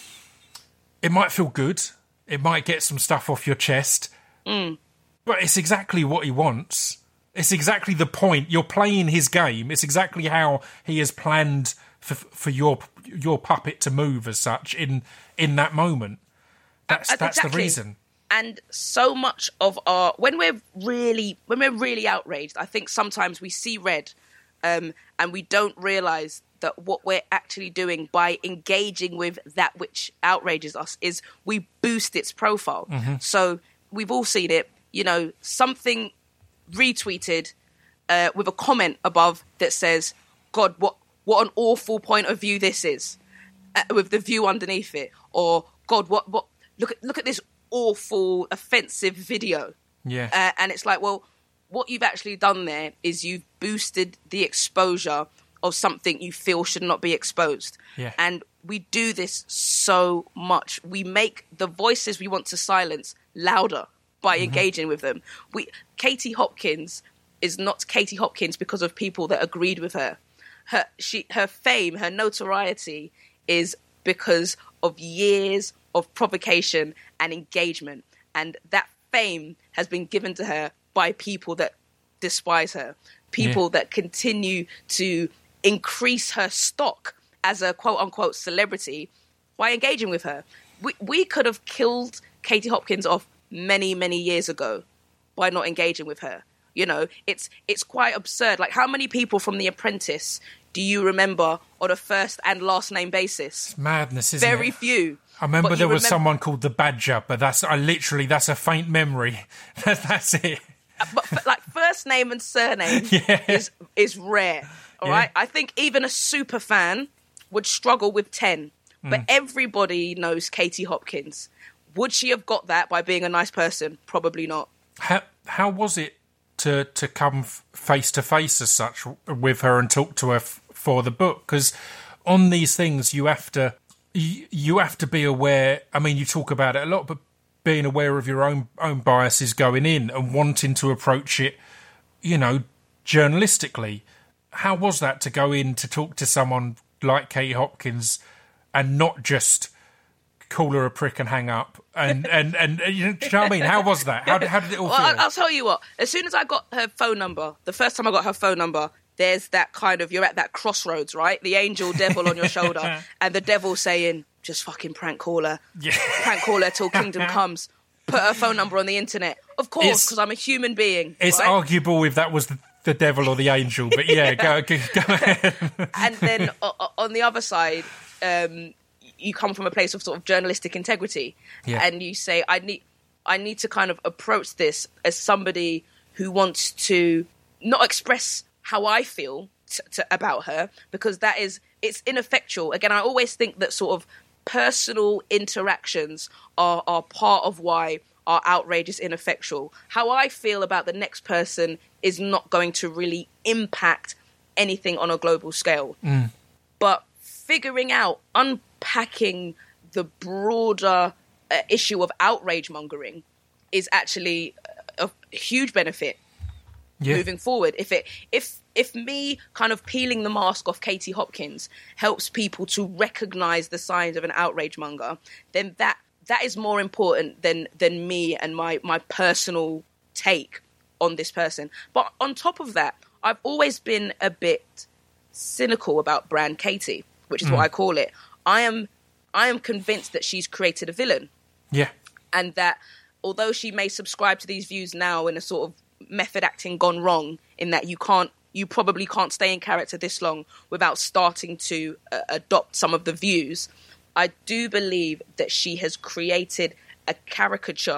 it might feel good. It might get some stuff off your chest. Mm. But it's exactly what he wants. It's exactly the point. You're playing his game. It's exactly how he has planned for, for your your puppet to move as such in in that moment. That's uh, that's exactly. the reason. And so much of our when we're really when we're really outraged, I think sometimes we see red, um, and we don't realise that what we're actually doing by engaging with that which outrages us is we boost its profile. Mm-hmm. So we've all seen it. You know, something retweeted uh, with a comment above that says, God, what what an awful point of view this is, uh, with the view underneath it, or God, what what look at look at this awful offensive video. Yeah. Uh, and it's like, well, what you've actually done there is you've boosted the exposure of something you feel should not be exposed. Yeah. And we do this so much. We make the voices we want to silence louder by Mm-hmm. engaging with them. We Katie Hopkins is not Katie Hopkins because of people that agreed with her. Her she her fame, her notoriety is because of years of provocation and engagement. And that fame has been given to her by people that despise her. People Yeah. that continue to increase her stock as a quote-unquote celebrity by engaging with her. We, we could have killed Katie Hopkins off many, many years ago by not engaging with her. You know, it's it's quite absurd. Like, how many people from The Apprentice do you remember on a first and last name basis? It's madness, isn't Very it? few. I remember But there you was remem- someone called the Badger, but that's I literally that's a faint memory. That's it. But f- like first name and surname Yeah. is is rare. All Yeah. right, I think even a super fan would struggle with ten. But Mm. everybody knows Katie Hopkins. Would she have got that by being a nice person? Probably not. How how was it to to come f- face to face as such with her and talk to her f- for the book? Because on these things you have to you, you have to be aware. I mean, you talk about it a lot, but being aware of your own own biases going in and wanting to approach it, you know, journalistically. How was that to go in to talk to someone like Katie Hopkins and not just call her a prick and hang up? And, and, and, and you know, do you know what I mean? How was that? How did, how did it all Well, feel? I'll, I'll tell you what. As soon as I got her phone number, the first time I got her phone number, there's that kind of, you're at that crossroads, right? The angel devil on your shoulder and the devil saying, just fucking prank call her. Yeah. Prank call her till kingdom comes. Put her phone number on the internet. Of course, It's- because I'm a human being. It's right? arguable if that was the, the devil or the angel, but yeah, go, go, go ahead. And then o- o- on the other side, um, you come from a place of sort of journalistic integrity, Yeah. and you say, "I need, I need to kind of approach this as somebody who wants to not express how I feel t- to, about her, because that is it's ineffectual." Again, I always think that sort of personal interactions are are part of why our outrage is ineffectual. How I feel about the next person is not going to really impact anything on a global scale. Mm. But figuring out, unpacking the broader uh, issue of outrage mongering is actually a, a huge benefit Yeah. moving forward. If it, if if me kind of peeling the mask off Katie Hopkins helps people to recognise the signs of an outrage monger, then that that is more important than than me and my my personal take on this person. But on top of that, I've always been a bit cynical about Brand Katie, which is Mm. what I call it. I am I am convinced that she's created a villain, Yeah. and that although she may subscribe to these views now in a sort of method acting gone wrong, in that you can't you probably can't stay in character this long without starting to uh, adopt some of the views, I do believe that she has created a caricature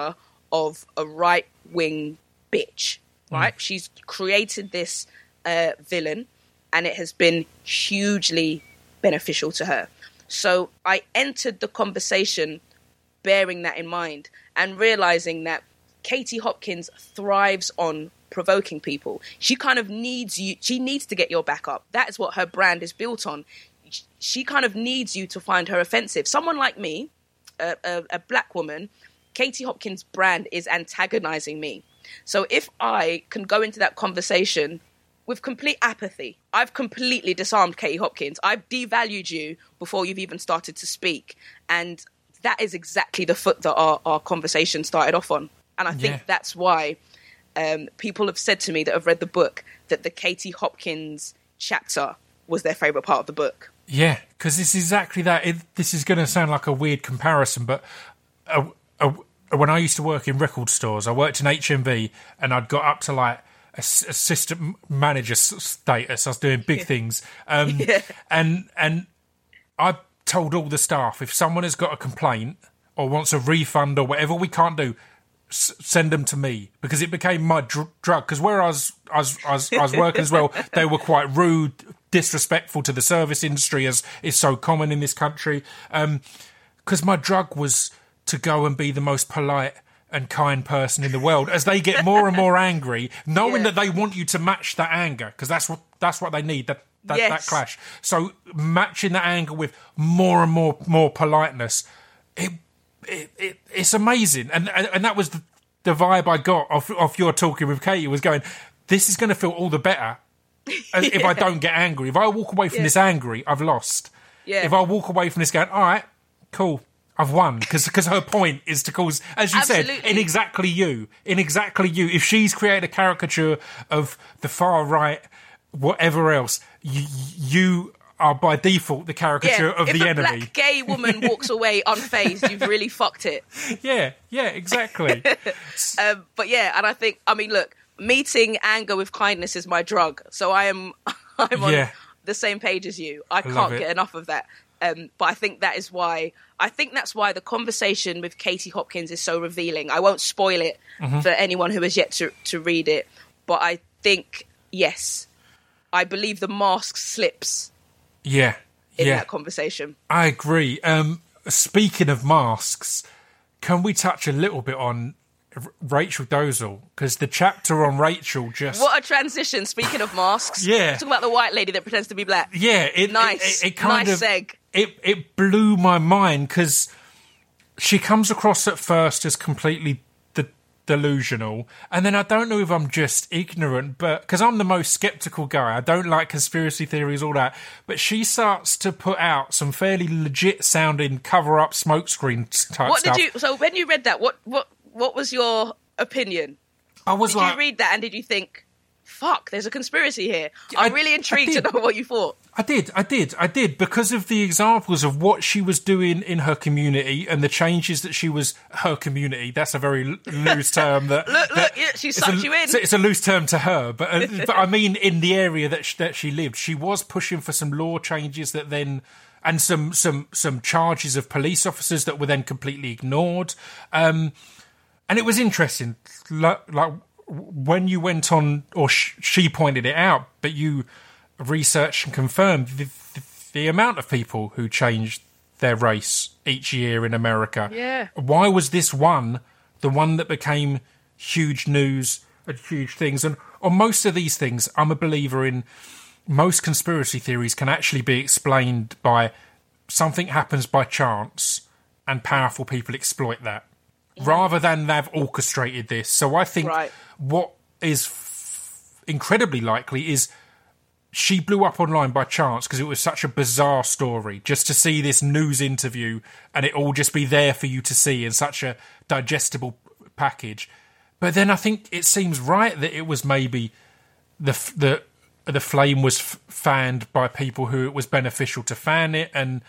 of a right wing bitch, right? Mm. She's created this uh, villain, and it has been hugely beneficial to her. So I entered the conversation bearing that in mind and realizing that Katie Hopkins thrives on provoking people. She kind of needs you. She needs to get your back up. That is what her brand is built on. She kind of needs you to find her offensive. Someone like me, a, a, a black woman, Katie Hopkins' brand is antagonizing me. So if I can go into that conversation with complete apathy, I've completely disarmed Katie Hopkins. I've devalued you before you've even started to speak. And that is exactly the foot that our, our conversation started off on. And I think yeah. that's why um, people have said to me that have read the book that the Katie Hopkins chapter was their favourite part of the book. Yeah, because it's exactly that. It, this is going to sound like a weird comparison, but uh, uh, when I used to work in record stores, I worked in H M V, and I'd got up to like a, assistant manager status. I was doing big yeah. things, um, yeah. and and I told all the staff, if someone has got a complaint or wants a refund or whatever we can't do, s- send them to me, because it became my dr- drug. Because where I was, I was, I was, I was working as well, they were quite rude, disrespectful to the service industry, as is so common in this country. Because um, my drug was to go and be the most polite and kind person in the world. As they get more and more angry, knowing yeah. that they want you to match that anger, because that's what that's what they need. That that, yes. that clash. So matching that anger with more and more more politeness, it, it, it it's amazing. And, and and that was the, the vibe I got off off your talking with Katie, was going, this is going to feel all the better yeah. if I don't get angry. If I walk away from yeah. this angry, I've lost. Yeah. If I walk away from this going, all right, cool, I've won. Because her point is to cause, as you Absolutely. said, in exactly you, in exactly you. If she's created a caricature of the far right, whatever else, you, you are by default the caricature yeah, of the enemy. If a black gay woman walks away unfazed, you've really fucked it. Yeah, yeah, exactly. um, but yeah, and I think, I mean, look, meeting anger with kindness is my drug. So I am I'm on yeah. the same page as you. I, I can't get enough of that. Um, but I think that is why, I think that's why the conversation with Katie Hopkins is so revealing. I won't spoil it mm-hmm. for anyone who has yet to, to read it. But I think, yes, I believe the mask slips yeah, in yeah. that conversation. I agree. Um, speaking of masks, can we touch a little bit on Rachel Dolezal? Because the chapter on Rachel just... What a transition, speaking of masks. Yeah. Talk about the white lady that pretends to be black. Yeah. It, nice. It, it, it kind nice of, seg. It, it blew my mind, because she comes across at first as completely delusional, and then I don't know if I'm just ignorant, but because I'm the most skeptical guy, I don't like conspiracy theories, all that, but she starts to put out some fairly legit sounding cover up smokescreen type what stuff. Did you so when you read that, what what what was your opinion? I was did like, you read that and did you think, fuck, there's a conspiracy here? I'm I, really intrigued to know what you thought. I did, I did, I did, because of the examples of what she was doing in her community and the changes that she was... Her community, that's a very loose term. That Look, look, that, yeah, she sucked a, you in. It's a loose term to her, but, uh, but I mean in the area that she, that she lived. She was pushing for some law changes that then... And some, some, some charges of police officers that were then completely ignored. Um, and it was interesting, like... like when you went on, or sh- she pointed it out, but you researched and confirmed the, the, the amount of people who changed their race each year in America. Yeah. Why was this one the one that became huge news and huge things? And on most of these things, I'm a believer in most conspiracy theories can actually be explained by something happens by chance and powerful people exploit that. Yeah. Rather than they've orchestrated this. So I think right. what is f- incredibly likely is she blew up online by chance because it was such a bizarre story, just to see this news interview and it all just be there for you to see in such a digestible package. But then I think it seems right that it was maybe the the the flame was f- fanned by people who it was beneficial to fan it, and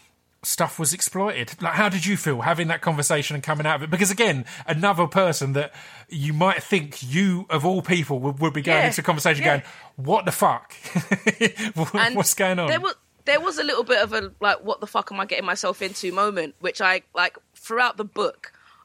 stuff was exploited. Like, how did you feel having that conversation and coming out of it? Because again, another person that you might think you, of all people, would, would be going yeah, into a conversation yeah. going, what the fuck? What's going on? There was, there was a little bit of a, like, what the fuck am I getting myself into moment, which I, like, throughout the book,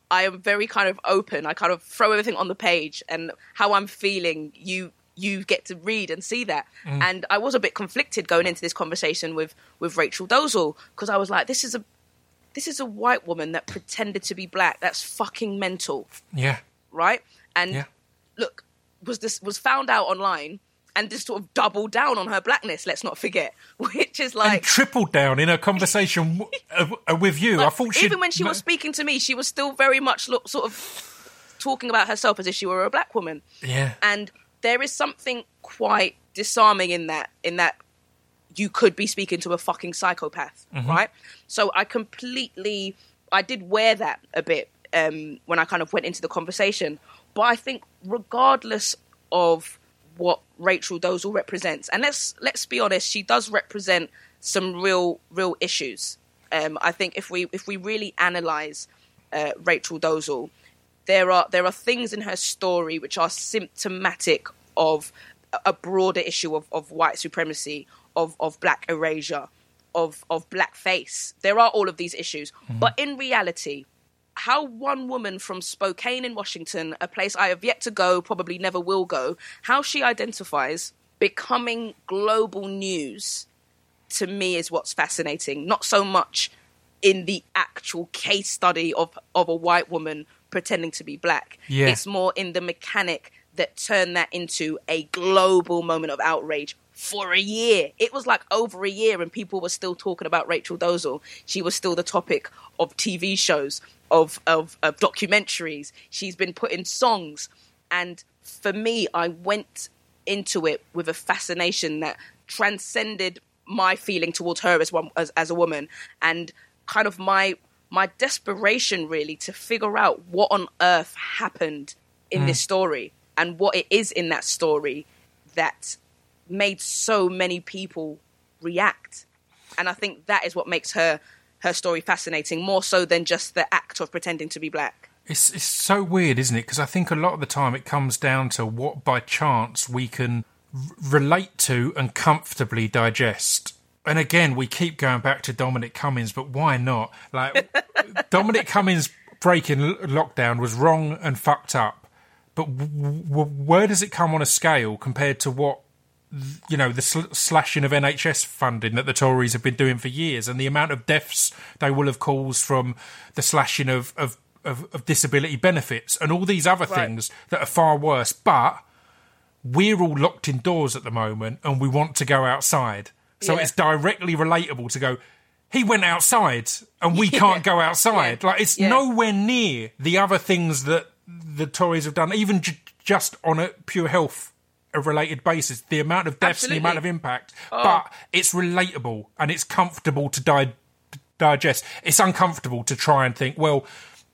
I am very kind of open. I kind of throw everything on the page, and how I'm feeling, you you get to read and see that. Mm. And I was a bit conflicted going into this conversation with, with Rachel Dolezal, because I was like, this is a this is a white woman that pretended to be black. That's fucking mental. Yeah. Right? And yeah. look, was this was found out online and just sort of doubled down on her blackness, let's not forget, which is like... And tripled down in her conversation w- uh, with you. Like, I thought she even when she was speaking to me, she was still very much look, sort of talking about herself as if she were a black woman. Yeah. And there is something quite disarming in that, in that you could be speaking to a fucking psychopath, mm-hmm. right? So I completely... I did wear that a bit um, when I kind of went into the conversation. But I think regardless of what Rachel Dolezal represents, and let's let's be honest, she does represent some real real issues. Um, I think if we if we really analyse uh, Rachel Dolezal, there are there are things in her story which are symptomatic of a broader issue of, of white supremacy, of of black erasure, of of blackface. There are all of these issues, mm-hmm. but in reality, how one woman from Spokane in Washington, a place I have yet to go, probably never will go, how she identifies becoming global news, to me, is what's fascinating. Not so much in the actual case study of, of a white woman pretending to be black. Yeah. It's more in the mechanic that turned that into a global moment of outrage for a year. It was like over a year and people were still talking about Rachel Dolezal. She was still the topic of T V shows, of, of, of documentaries. She's been put in songs. And for me, I went into it with a fascination that transcended my feeling towards her as one as, as a woman, and kind of my my desperation really to figure out what on earth happened in mm. this story, and what it is in that story that made so many people react. And I think that is what makes her her story fascinating, more so than just the act of pretending to be black. It's it's so weird, isn't it? Because I think a lot of the time it comes down to what by chance we can r- relate to and comfortably digest. And again, we keep going back to Dominic Cummings, but why not? Like, Dominic Cummings breaking l- lockdown was wrong and fucked up. But w- w- where does it come on a scale compared to what, you know, the sl- slashing of N H S funding that the Tories have been doing for years, and the amount of deaths they will have caused from the slashing of, of, of, of disability benefits and all these other right. things that are far worse. But we're all locked indoors at the moment and we want to go outside. So yeah. it's directly relatable to go, he went outside and we yeah. can't go outside. Yeah. Like, it's yeah. nowhere near the other things that the Tories have done, even j- just on a pure health a related basis, the amount of deaths Absolutely. and the amount of impact, oh. but it's relatable and it's comfortable to di- digest. It's uncomfortable to try and think, well,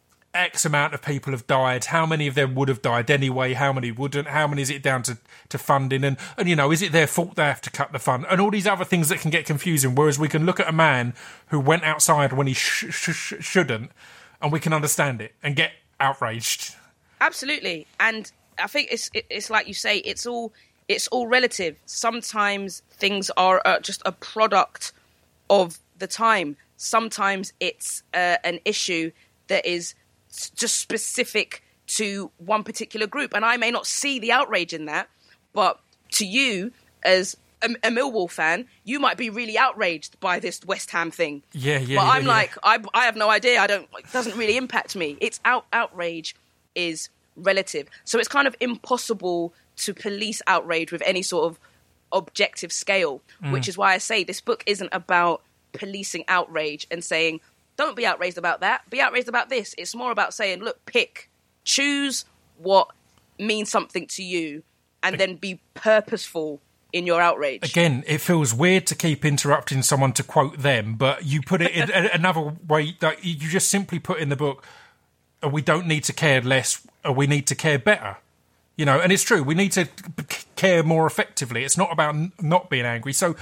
X amount of people have died. How many of them would have died anyway? How many wouldn't? How many is it down to, to funding? And, and, you know, is it their fault they have to cut the fund? And all these other things that can get confusing, whereas we can look at a man who went outside when he sh- sh- sh- shouldn't, and we can understand it and get outraged. Absolutely. And I think it's it's like you say, it's all it's all relative. Sometimes things are uh, just a product of the time. Sometimes it's uh, an issue that is just specific to one particular group, and I may not see the outrage in that, but to you as a, a Millwall fan, you might be really outraged by this West Ham thing. Yeah, yeah. But yeah, I'm yeah. like, I I have no idea. I don't. It doesn't really impact me. It's out outrage is relative, so it's kind of impossible to police outrage with any sort of objective scale. Mm. Which is why I say this book isn't about policing outrage and saying, don't be outraged about that, be outraged about this. It's more about saying, look, pick, choose what means something to you, and then be purposeful in your outrage. Again, it feels weird to keep interrupting someone to quote them, but you put it in another way, that you just simply put in the book, we don't need to care less, we need to care better. You know, and it's true, we need to care more effectively. It's not about not being angry. So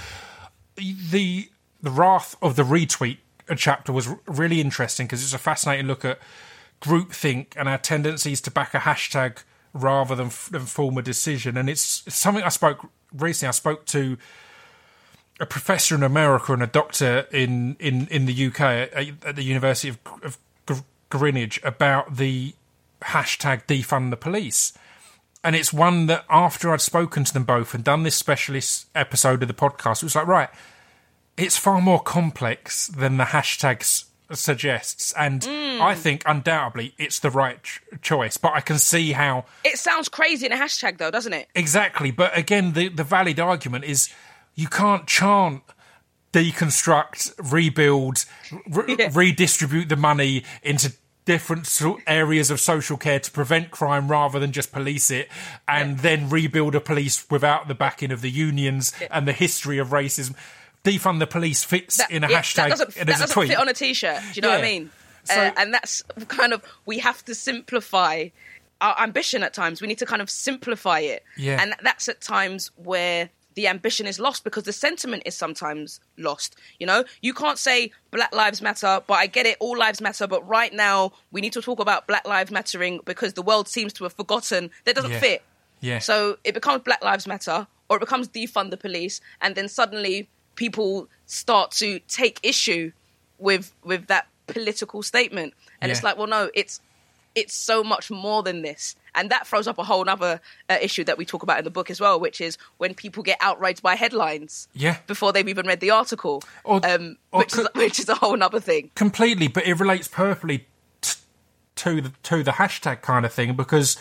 the the wrath of the retweet chapter was really interesting because it's a fascinating look at groupthink and our tendencies to back a hashtag rather than, than form a decision. And it's, it's something I spoke recently. I spoke to a professor in America and a doctor in, in, in the U K at, at the University of, of Greenwich about the hashtag defund the police. And it's one that after I'd spoken to them both and done this specialist episode of the podcast, it was like, right, it's far more complex than the hashtags suggests. And mm. I think undoubtedly it's the right ch- choice. But I can see how... It sounds crazy in a hashtag though, doesn't it? Exactly. But again, the, the valid argument is you can't chant deconstruct, rebuild, re- yeah. redistribute the money into different so- areas of social care to prevent crime rather than just police it, and yeah. then rebuild a police without the backing of the unions yeah. and the history of racism. Defund the police fits that, in a yeah, hashtag that doesn't, and that as a doesn't tweet. fit on a t-shirt. Do you know yeah. what I mean? So, uh, and that's kind of, we have to simplify our ambition at times. We need to kind of simplify it. Yeah. And that's at times where the ambition is lost because the sentiment is sometimes lost. You know, you can't say Black Lives Matter, but I get it, all lives matter. But right now we need to talk about Black Lives Mattering because the world seems to have forgotten that doesn't yeah. fit. Yeah. So it becomes Black Lives Matter or it becomes defund the police. And then suddenly people start to take issue with, with that political statement. And yeah. it's like, well, no, it's, it's so much more than this. And that throws up a whole other uh, issue that we talk about in the book as well, which is when people get outraged by headlines yeah. before they've even read the article, or, um, or which, co- is, which is a whole other thing. Completely, but it relates perfectly t- to, the, to the hashtag kind of thing, because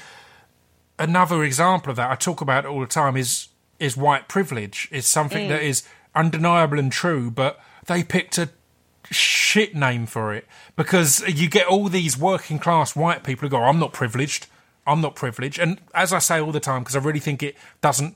another example of that, I talk about it all the time, is, is white privilege. Is something mm. that is undeniable and true, but they picked a shit name for it because you get all these working class white people who go, I'm not privileged. I'm not privileged. And as I say all the time, because I really think it doesn't,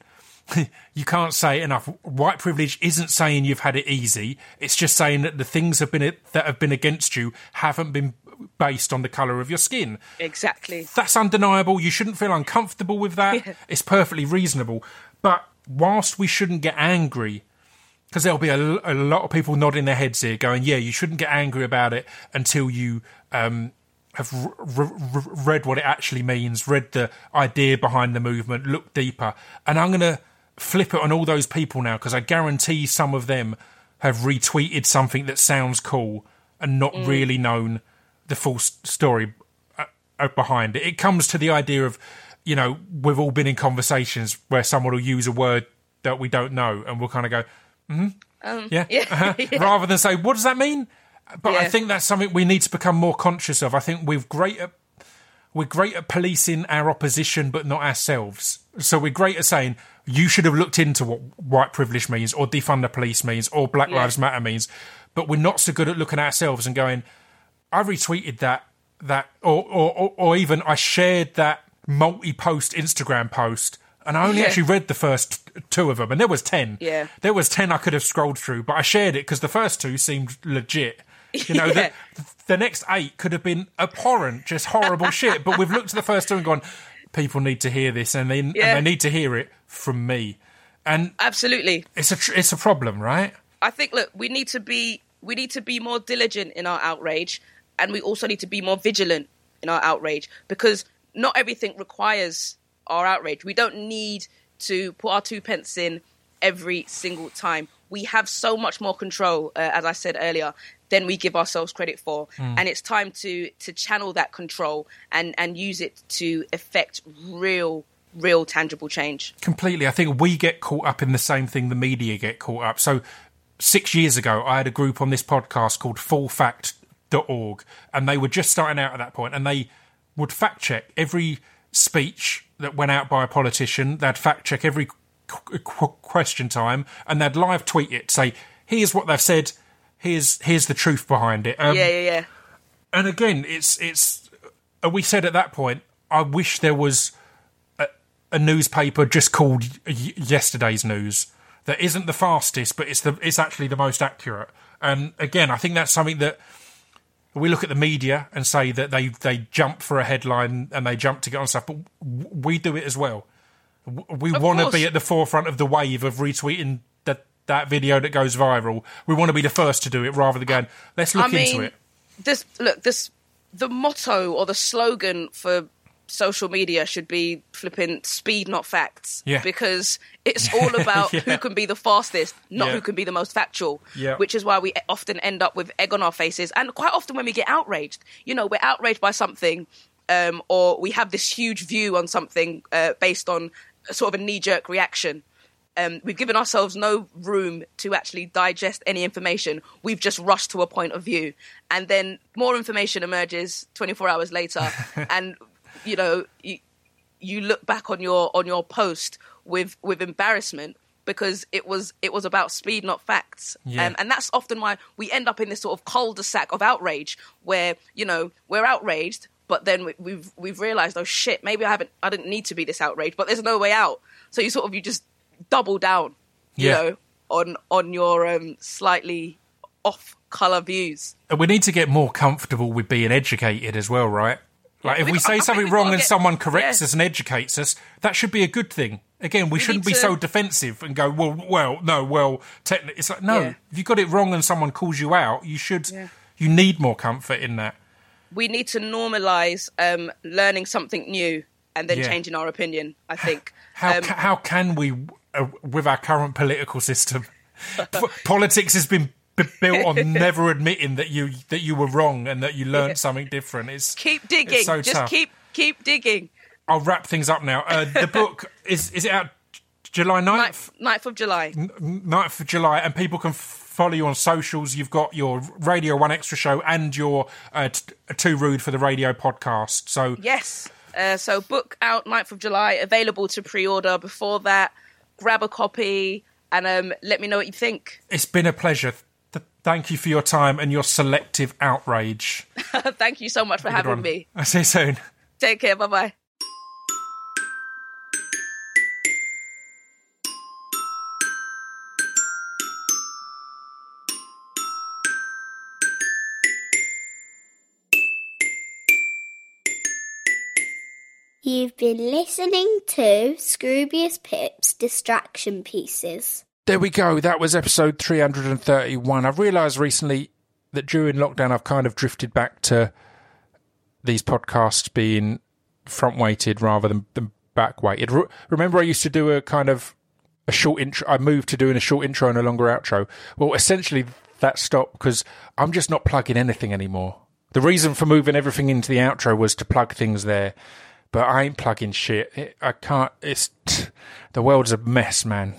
you can't say it enough. White privilege isn't saying you've had it easy. It's just saying that the things have been that have been against you haven't been based on the colour of your skin. Exactly. That's undeniable. You shouldn't feel uncomfortable with that. Yeah. It's perfectly reasonable. But whilst we shouldn't get angry, because there'll be a, a lot of people nodding their heads here going, yeah, you shouldn't get angry about it until you... Um, have r- r- read what it actually means, read the idea behind the movement, look deeper. And I'm going to flip it on all those people now, because I guarantee some of them have retweeted something that sounds cool and not mm. really known the full story uh, behind it. It comes to the idea of, you know, we've all been in conversations where someone will use a word that we don't know and we'll kind of go, mm-hmm, um, yeah, yeah, uh-huh, yeah. rather than say, what does that mean? But yeah. I think that's something we need to become more conscious of. I think we're great at, we're great at policing our opposition, but not ourselves. So we're great at saying, you should have looked into what white privilege means, or defund the police means, or Black yeah. Lives Matter means. But we're not so good at looking at ourselves and going, I retweeted that, that, or, or, or, or even I shared that multi-post Instagram post, and I only yeah. actually read the first two of them, and there was ten. Yeah. There was ten I could have scrolled through, but I shared it because the first two seemed legit. You know, yeah. the, the next eight could have been abhorrent, just horrible shit. But we've looked at the first two and gone, people need to hear this, and they, yeah. and they need to hear it from me. And absolutely, it's a tr- it's a problem, right? I think. Look, we need to be we need to be more diligent in our outrage, and we also need to be more vigilant in our outrage, because not everything requires our outrage. We don't need to put our two pence in every single time. We have so much more control, uh, as I said earlier, than we give ourselves credit for. Mm. And it's time to to channel that control and, and use it to effect real, real tangible change. Completely. I think we get caught up in the same thing the media get caught up. So six years ago, I had a group on this podcast called full fact dot org, and they were just starting out at that point, and they would fact check every speech that went out by a politician. They'd fact check every qu- qu- question time, and they'd live tweet it, say, here's what they've said, here's here's the truth behind it. Um, yeah, yeah, yeah. And again, it's it's. We said at that point, I wish there was a, a newspaper just called y- Yesterday's News that isn't the fastest, but it's the it's actually the most accurate. And again, I think that's something that we look at the media and say that they, they jump for a headline and they jump to get on stuff, but we do it as well. We want to be at the forefront of the wave of retweeting that, that video that goes viral. We want to be the first to do it rather than going, let's look I mean, into it. This look, this the motto or the slogan for social media should be flipping speed, not facts. Yeah. Because it's all about yeah. who can be the fastest, not yeah. who can be the most factual. Yeah. Which is why we often end up with egg on our faces. And quite often when we get outraged, you know, we're outraged by something, um, or we have this huge view on something uh, based on sort of a knee-jerk reaction. Um, we've given ourselves no room to actually digest any information. We've just rushed to a point of view. And then more information emerges twenty-four hours later. And, you know, you, you look back on your on your post with with embarrassment because it was it was about speed, not facts. Yeah. Um, and that's often why we end up in this sort of cul-de-sac of outrage where, you know, we're outraged, but then we, we've we've realised, oh, shit, maybe I haven't I didn't need to be this outraged, but there's no way out. So you sort of, you just double down, you yeah. know, on on your um, slightly off colour views. And we need to get more comfortable with being educated as well, right? Like if We- we say I- I something think we've wrong gotta and get- someone corrects yeah. us and educates us, that should be a good thing. Again, we, We shouldn't need be to- so defensive and go, well, well, no, well, technically, it's like, no, Yeah. if you got it wrong and someone calls you out, you should, Yeah. you need more comfort in that. We need to normalise um, learning something new and then Yeah. changing our opinion, I think. How Um, ca- how can we, uh, with our current political system, P- politics has been b- built on never admitting that you that you were wrong and that you learned Yeah. something different. It's keep digging. It's so Just tough. keep keep digging. I'll wrap things up now. Uh, the book is is it out July ninth? ninth, ninth of July. ninth of July, and people can f- follow you on socials. You've got your Radio one Extra show and your uh, t- Too Rude for the Radio podcast. So Yes. Uh, so book out ninth of July, available to pre-order before that. Grab a copy and um, let me know what you think. it's been a pleasure. Th- thank you for your time and your selective outrage. Thank you so much for Good having one. me. I'll see you soon. Take care. Bye-bye. You've been listening to Scroobius Pip's Distraction Pieces. There we go. That was episode three hundred thirty-one. I've realised recently that during lockdown I've kind of drifted back to these podcasts being front-weighted rather than, than back-weighted. Re- remember I used to do a kind of a short intro. I moved to doing a short intro and a longer outro. Well, essentially that stopped because I'm just not plugging anything anymore. The reason for moving everything into the outro was to plug things there. But I ain't plugging shit. It, I can't. It's the world's a mess, man.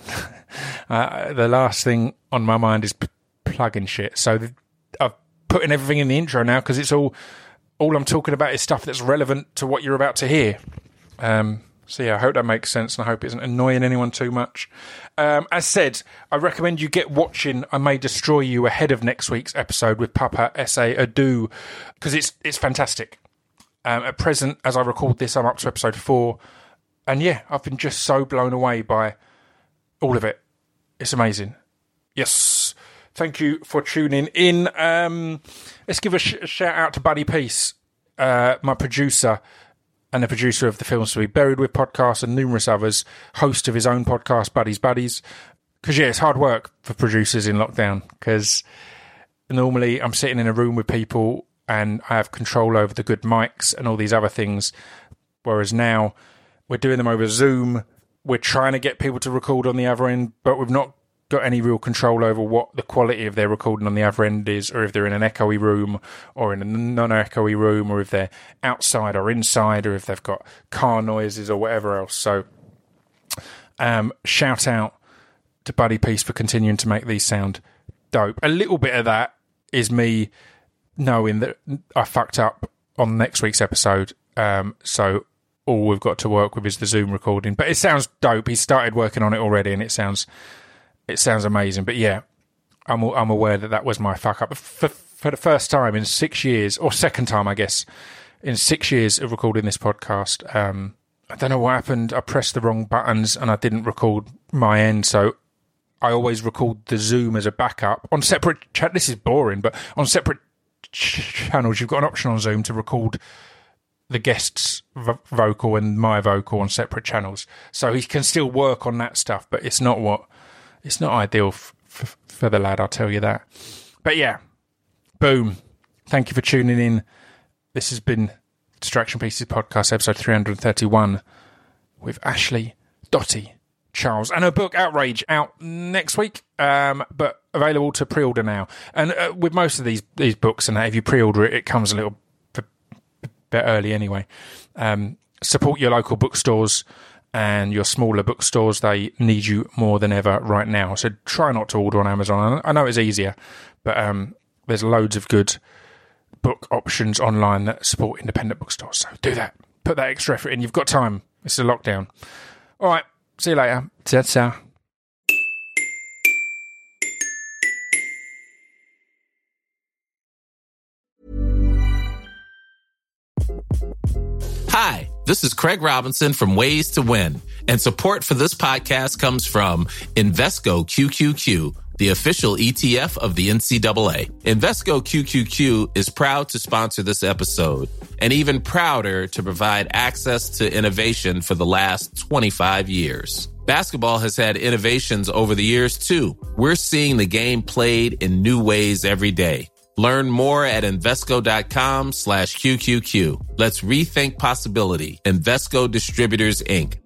uh, the last thing on my mind is p- plugging shit. So the, I've put in everything in the intro now because it's all. All I'm talking about is stuff that's relevant to what you're about to hear. Um, so yeah, I hope that makes sense, and I hope it isn't annoying anyone too much. Um, as said, I recommend you get watching I May Destroy You ahead of next week's episode with Papa S A Adu because it's it's fantastic. Um, at present, as I record this, I'm up to episode four. And yeah, I've been just so blown away by all of it. It's amazing. Yes. Thank you for tuning in. Um, let's give a, sh- a shout out to Buddy Peace, uh, my producer and the producer of the Film Suite, Buried With podcast and numerous others, host of his own podcast, Buddies Buddies. Because yeah, it's hard work for producers in lockdown because normally I'm sitting in a room with people and I have control over the good mics and all these other things. Whereas now we're doing them over Zoom. We're trying to get people to record on the other end, but we've not got any real control over what the quality of their recording on the other end is, or if they're in an echoey room or in a non-echoey room, or if they're outside or inside, or if they've got car noises or whatever else. So um, shout out to Buddy Peace for continuing to make these sound dope. A little bit of that is me knowing that I fucked up on next week's episode, um, so all we've got to work with is the Zoom recording. But it sounds dope. He started working on it already, and it sounds it sounds amazing. But yeah, I'm I'm aware that that was my fuck up for for the first time in six years, or second time, I guess, in six years of recording this podcast. Um, I don't know what happened. I pressed the wrong buttons, and I didn't record my end, so I always record the Zoom as a backup on separate chat. This is boring, but on separate channels, you've got an option on Zoom to record the guest's vo- vocal and my vocal on separate channels, so he can still work on that stuff. But it's not what it's not ideal f- f- for the lad, I'll tell you that. But yeah, boom. Thank you for tuning in. This has been Distraction Pieces podcast, episode three hundred thirty-one, with Ashley Dottie Charles. And her book, Outrage, out next week, um, but available to pre-order now. And uh, with most of these these books, and that, if you pre-order it, it comes a little bit, bit early anyway. Um, support your local bookstores and your smaller bookstores. They need you more than ever right now. So try not to order on Amazon. I know it's easier, but um, there's loads of good book options online that support independent bookstores. So do that. Put that extra effort in. You've got time. It's a lockdown. All right. See you later. Ta-ta. Hi, this is Craig Robinson from Ways to Win, and support for this podcast comes from Invesco Q Q Q, the official E T F of the N C double A. Invesco Q Q Q is proud to sponsor this episode, and even prouder to provide access to innovation for the last twenty-five years. Basketball has had innovations over the years, too. We're seeing the game played in new ways every day. Learn more at Invesco.com slash QQQ. Let's rethink possibility. Invesco Distributors, Incorporated.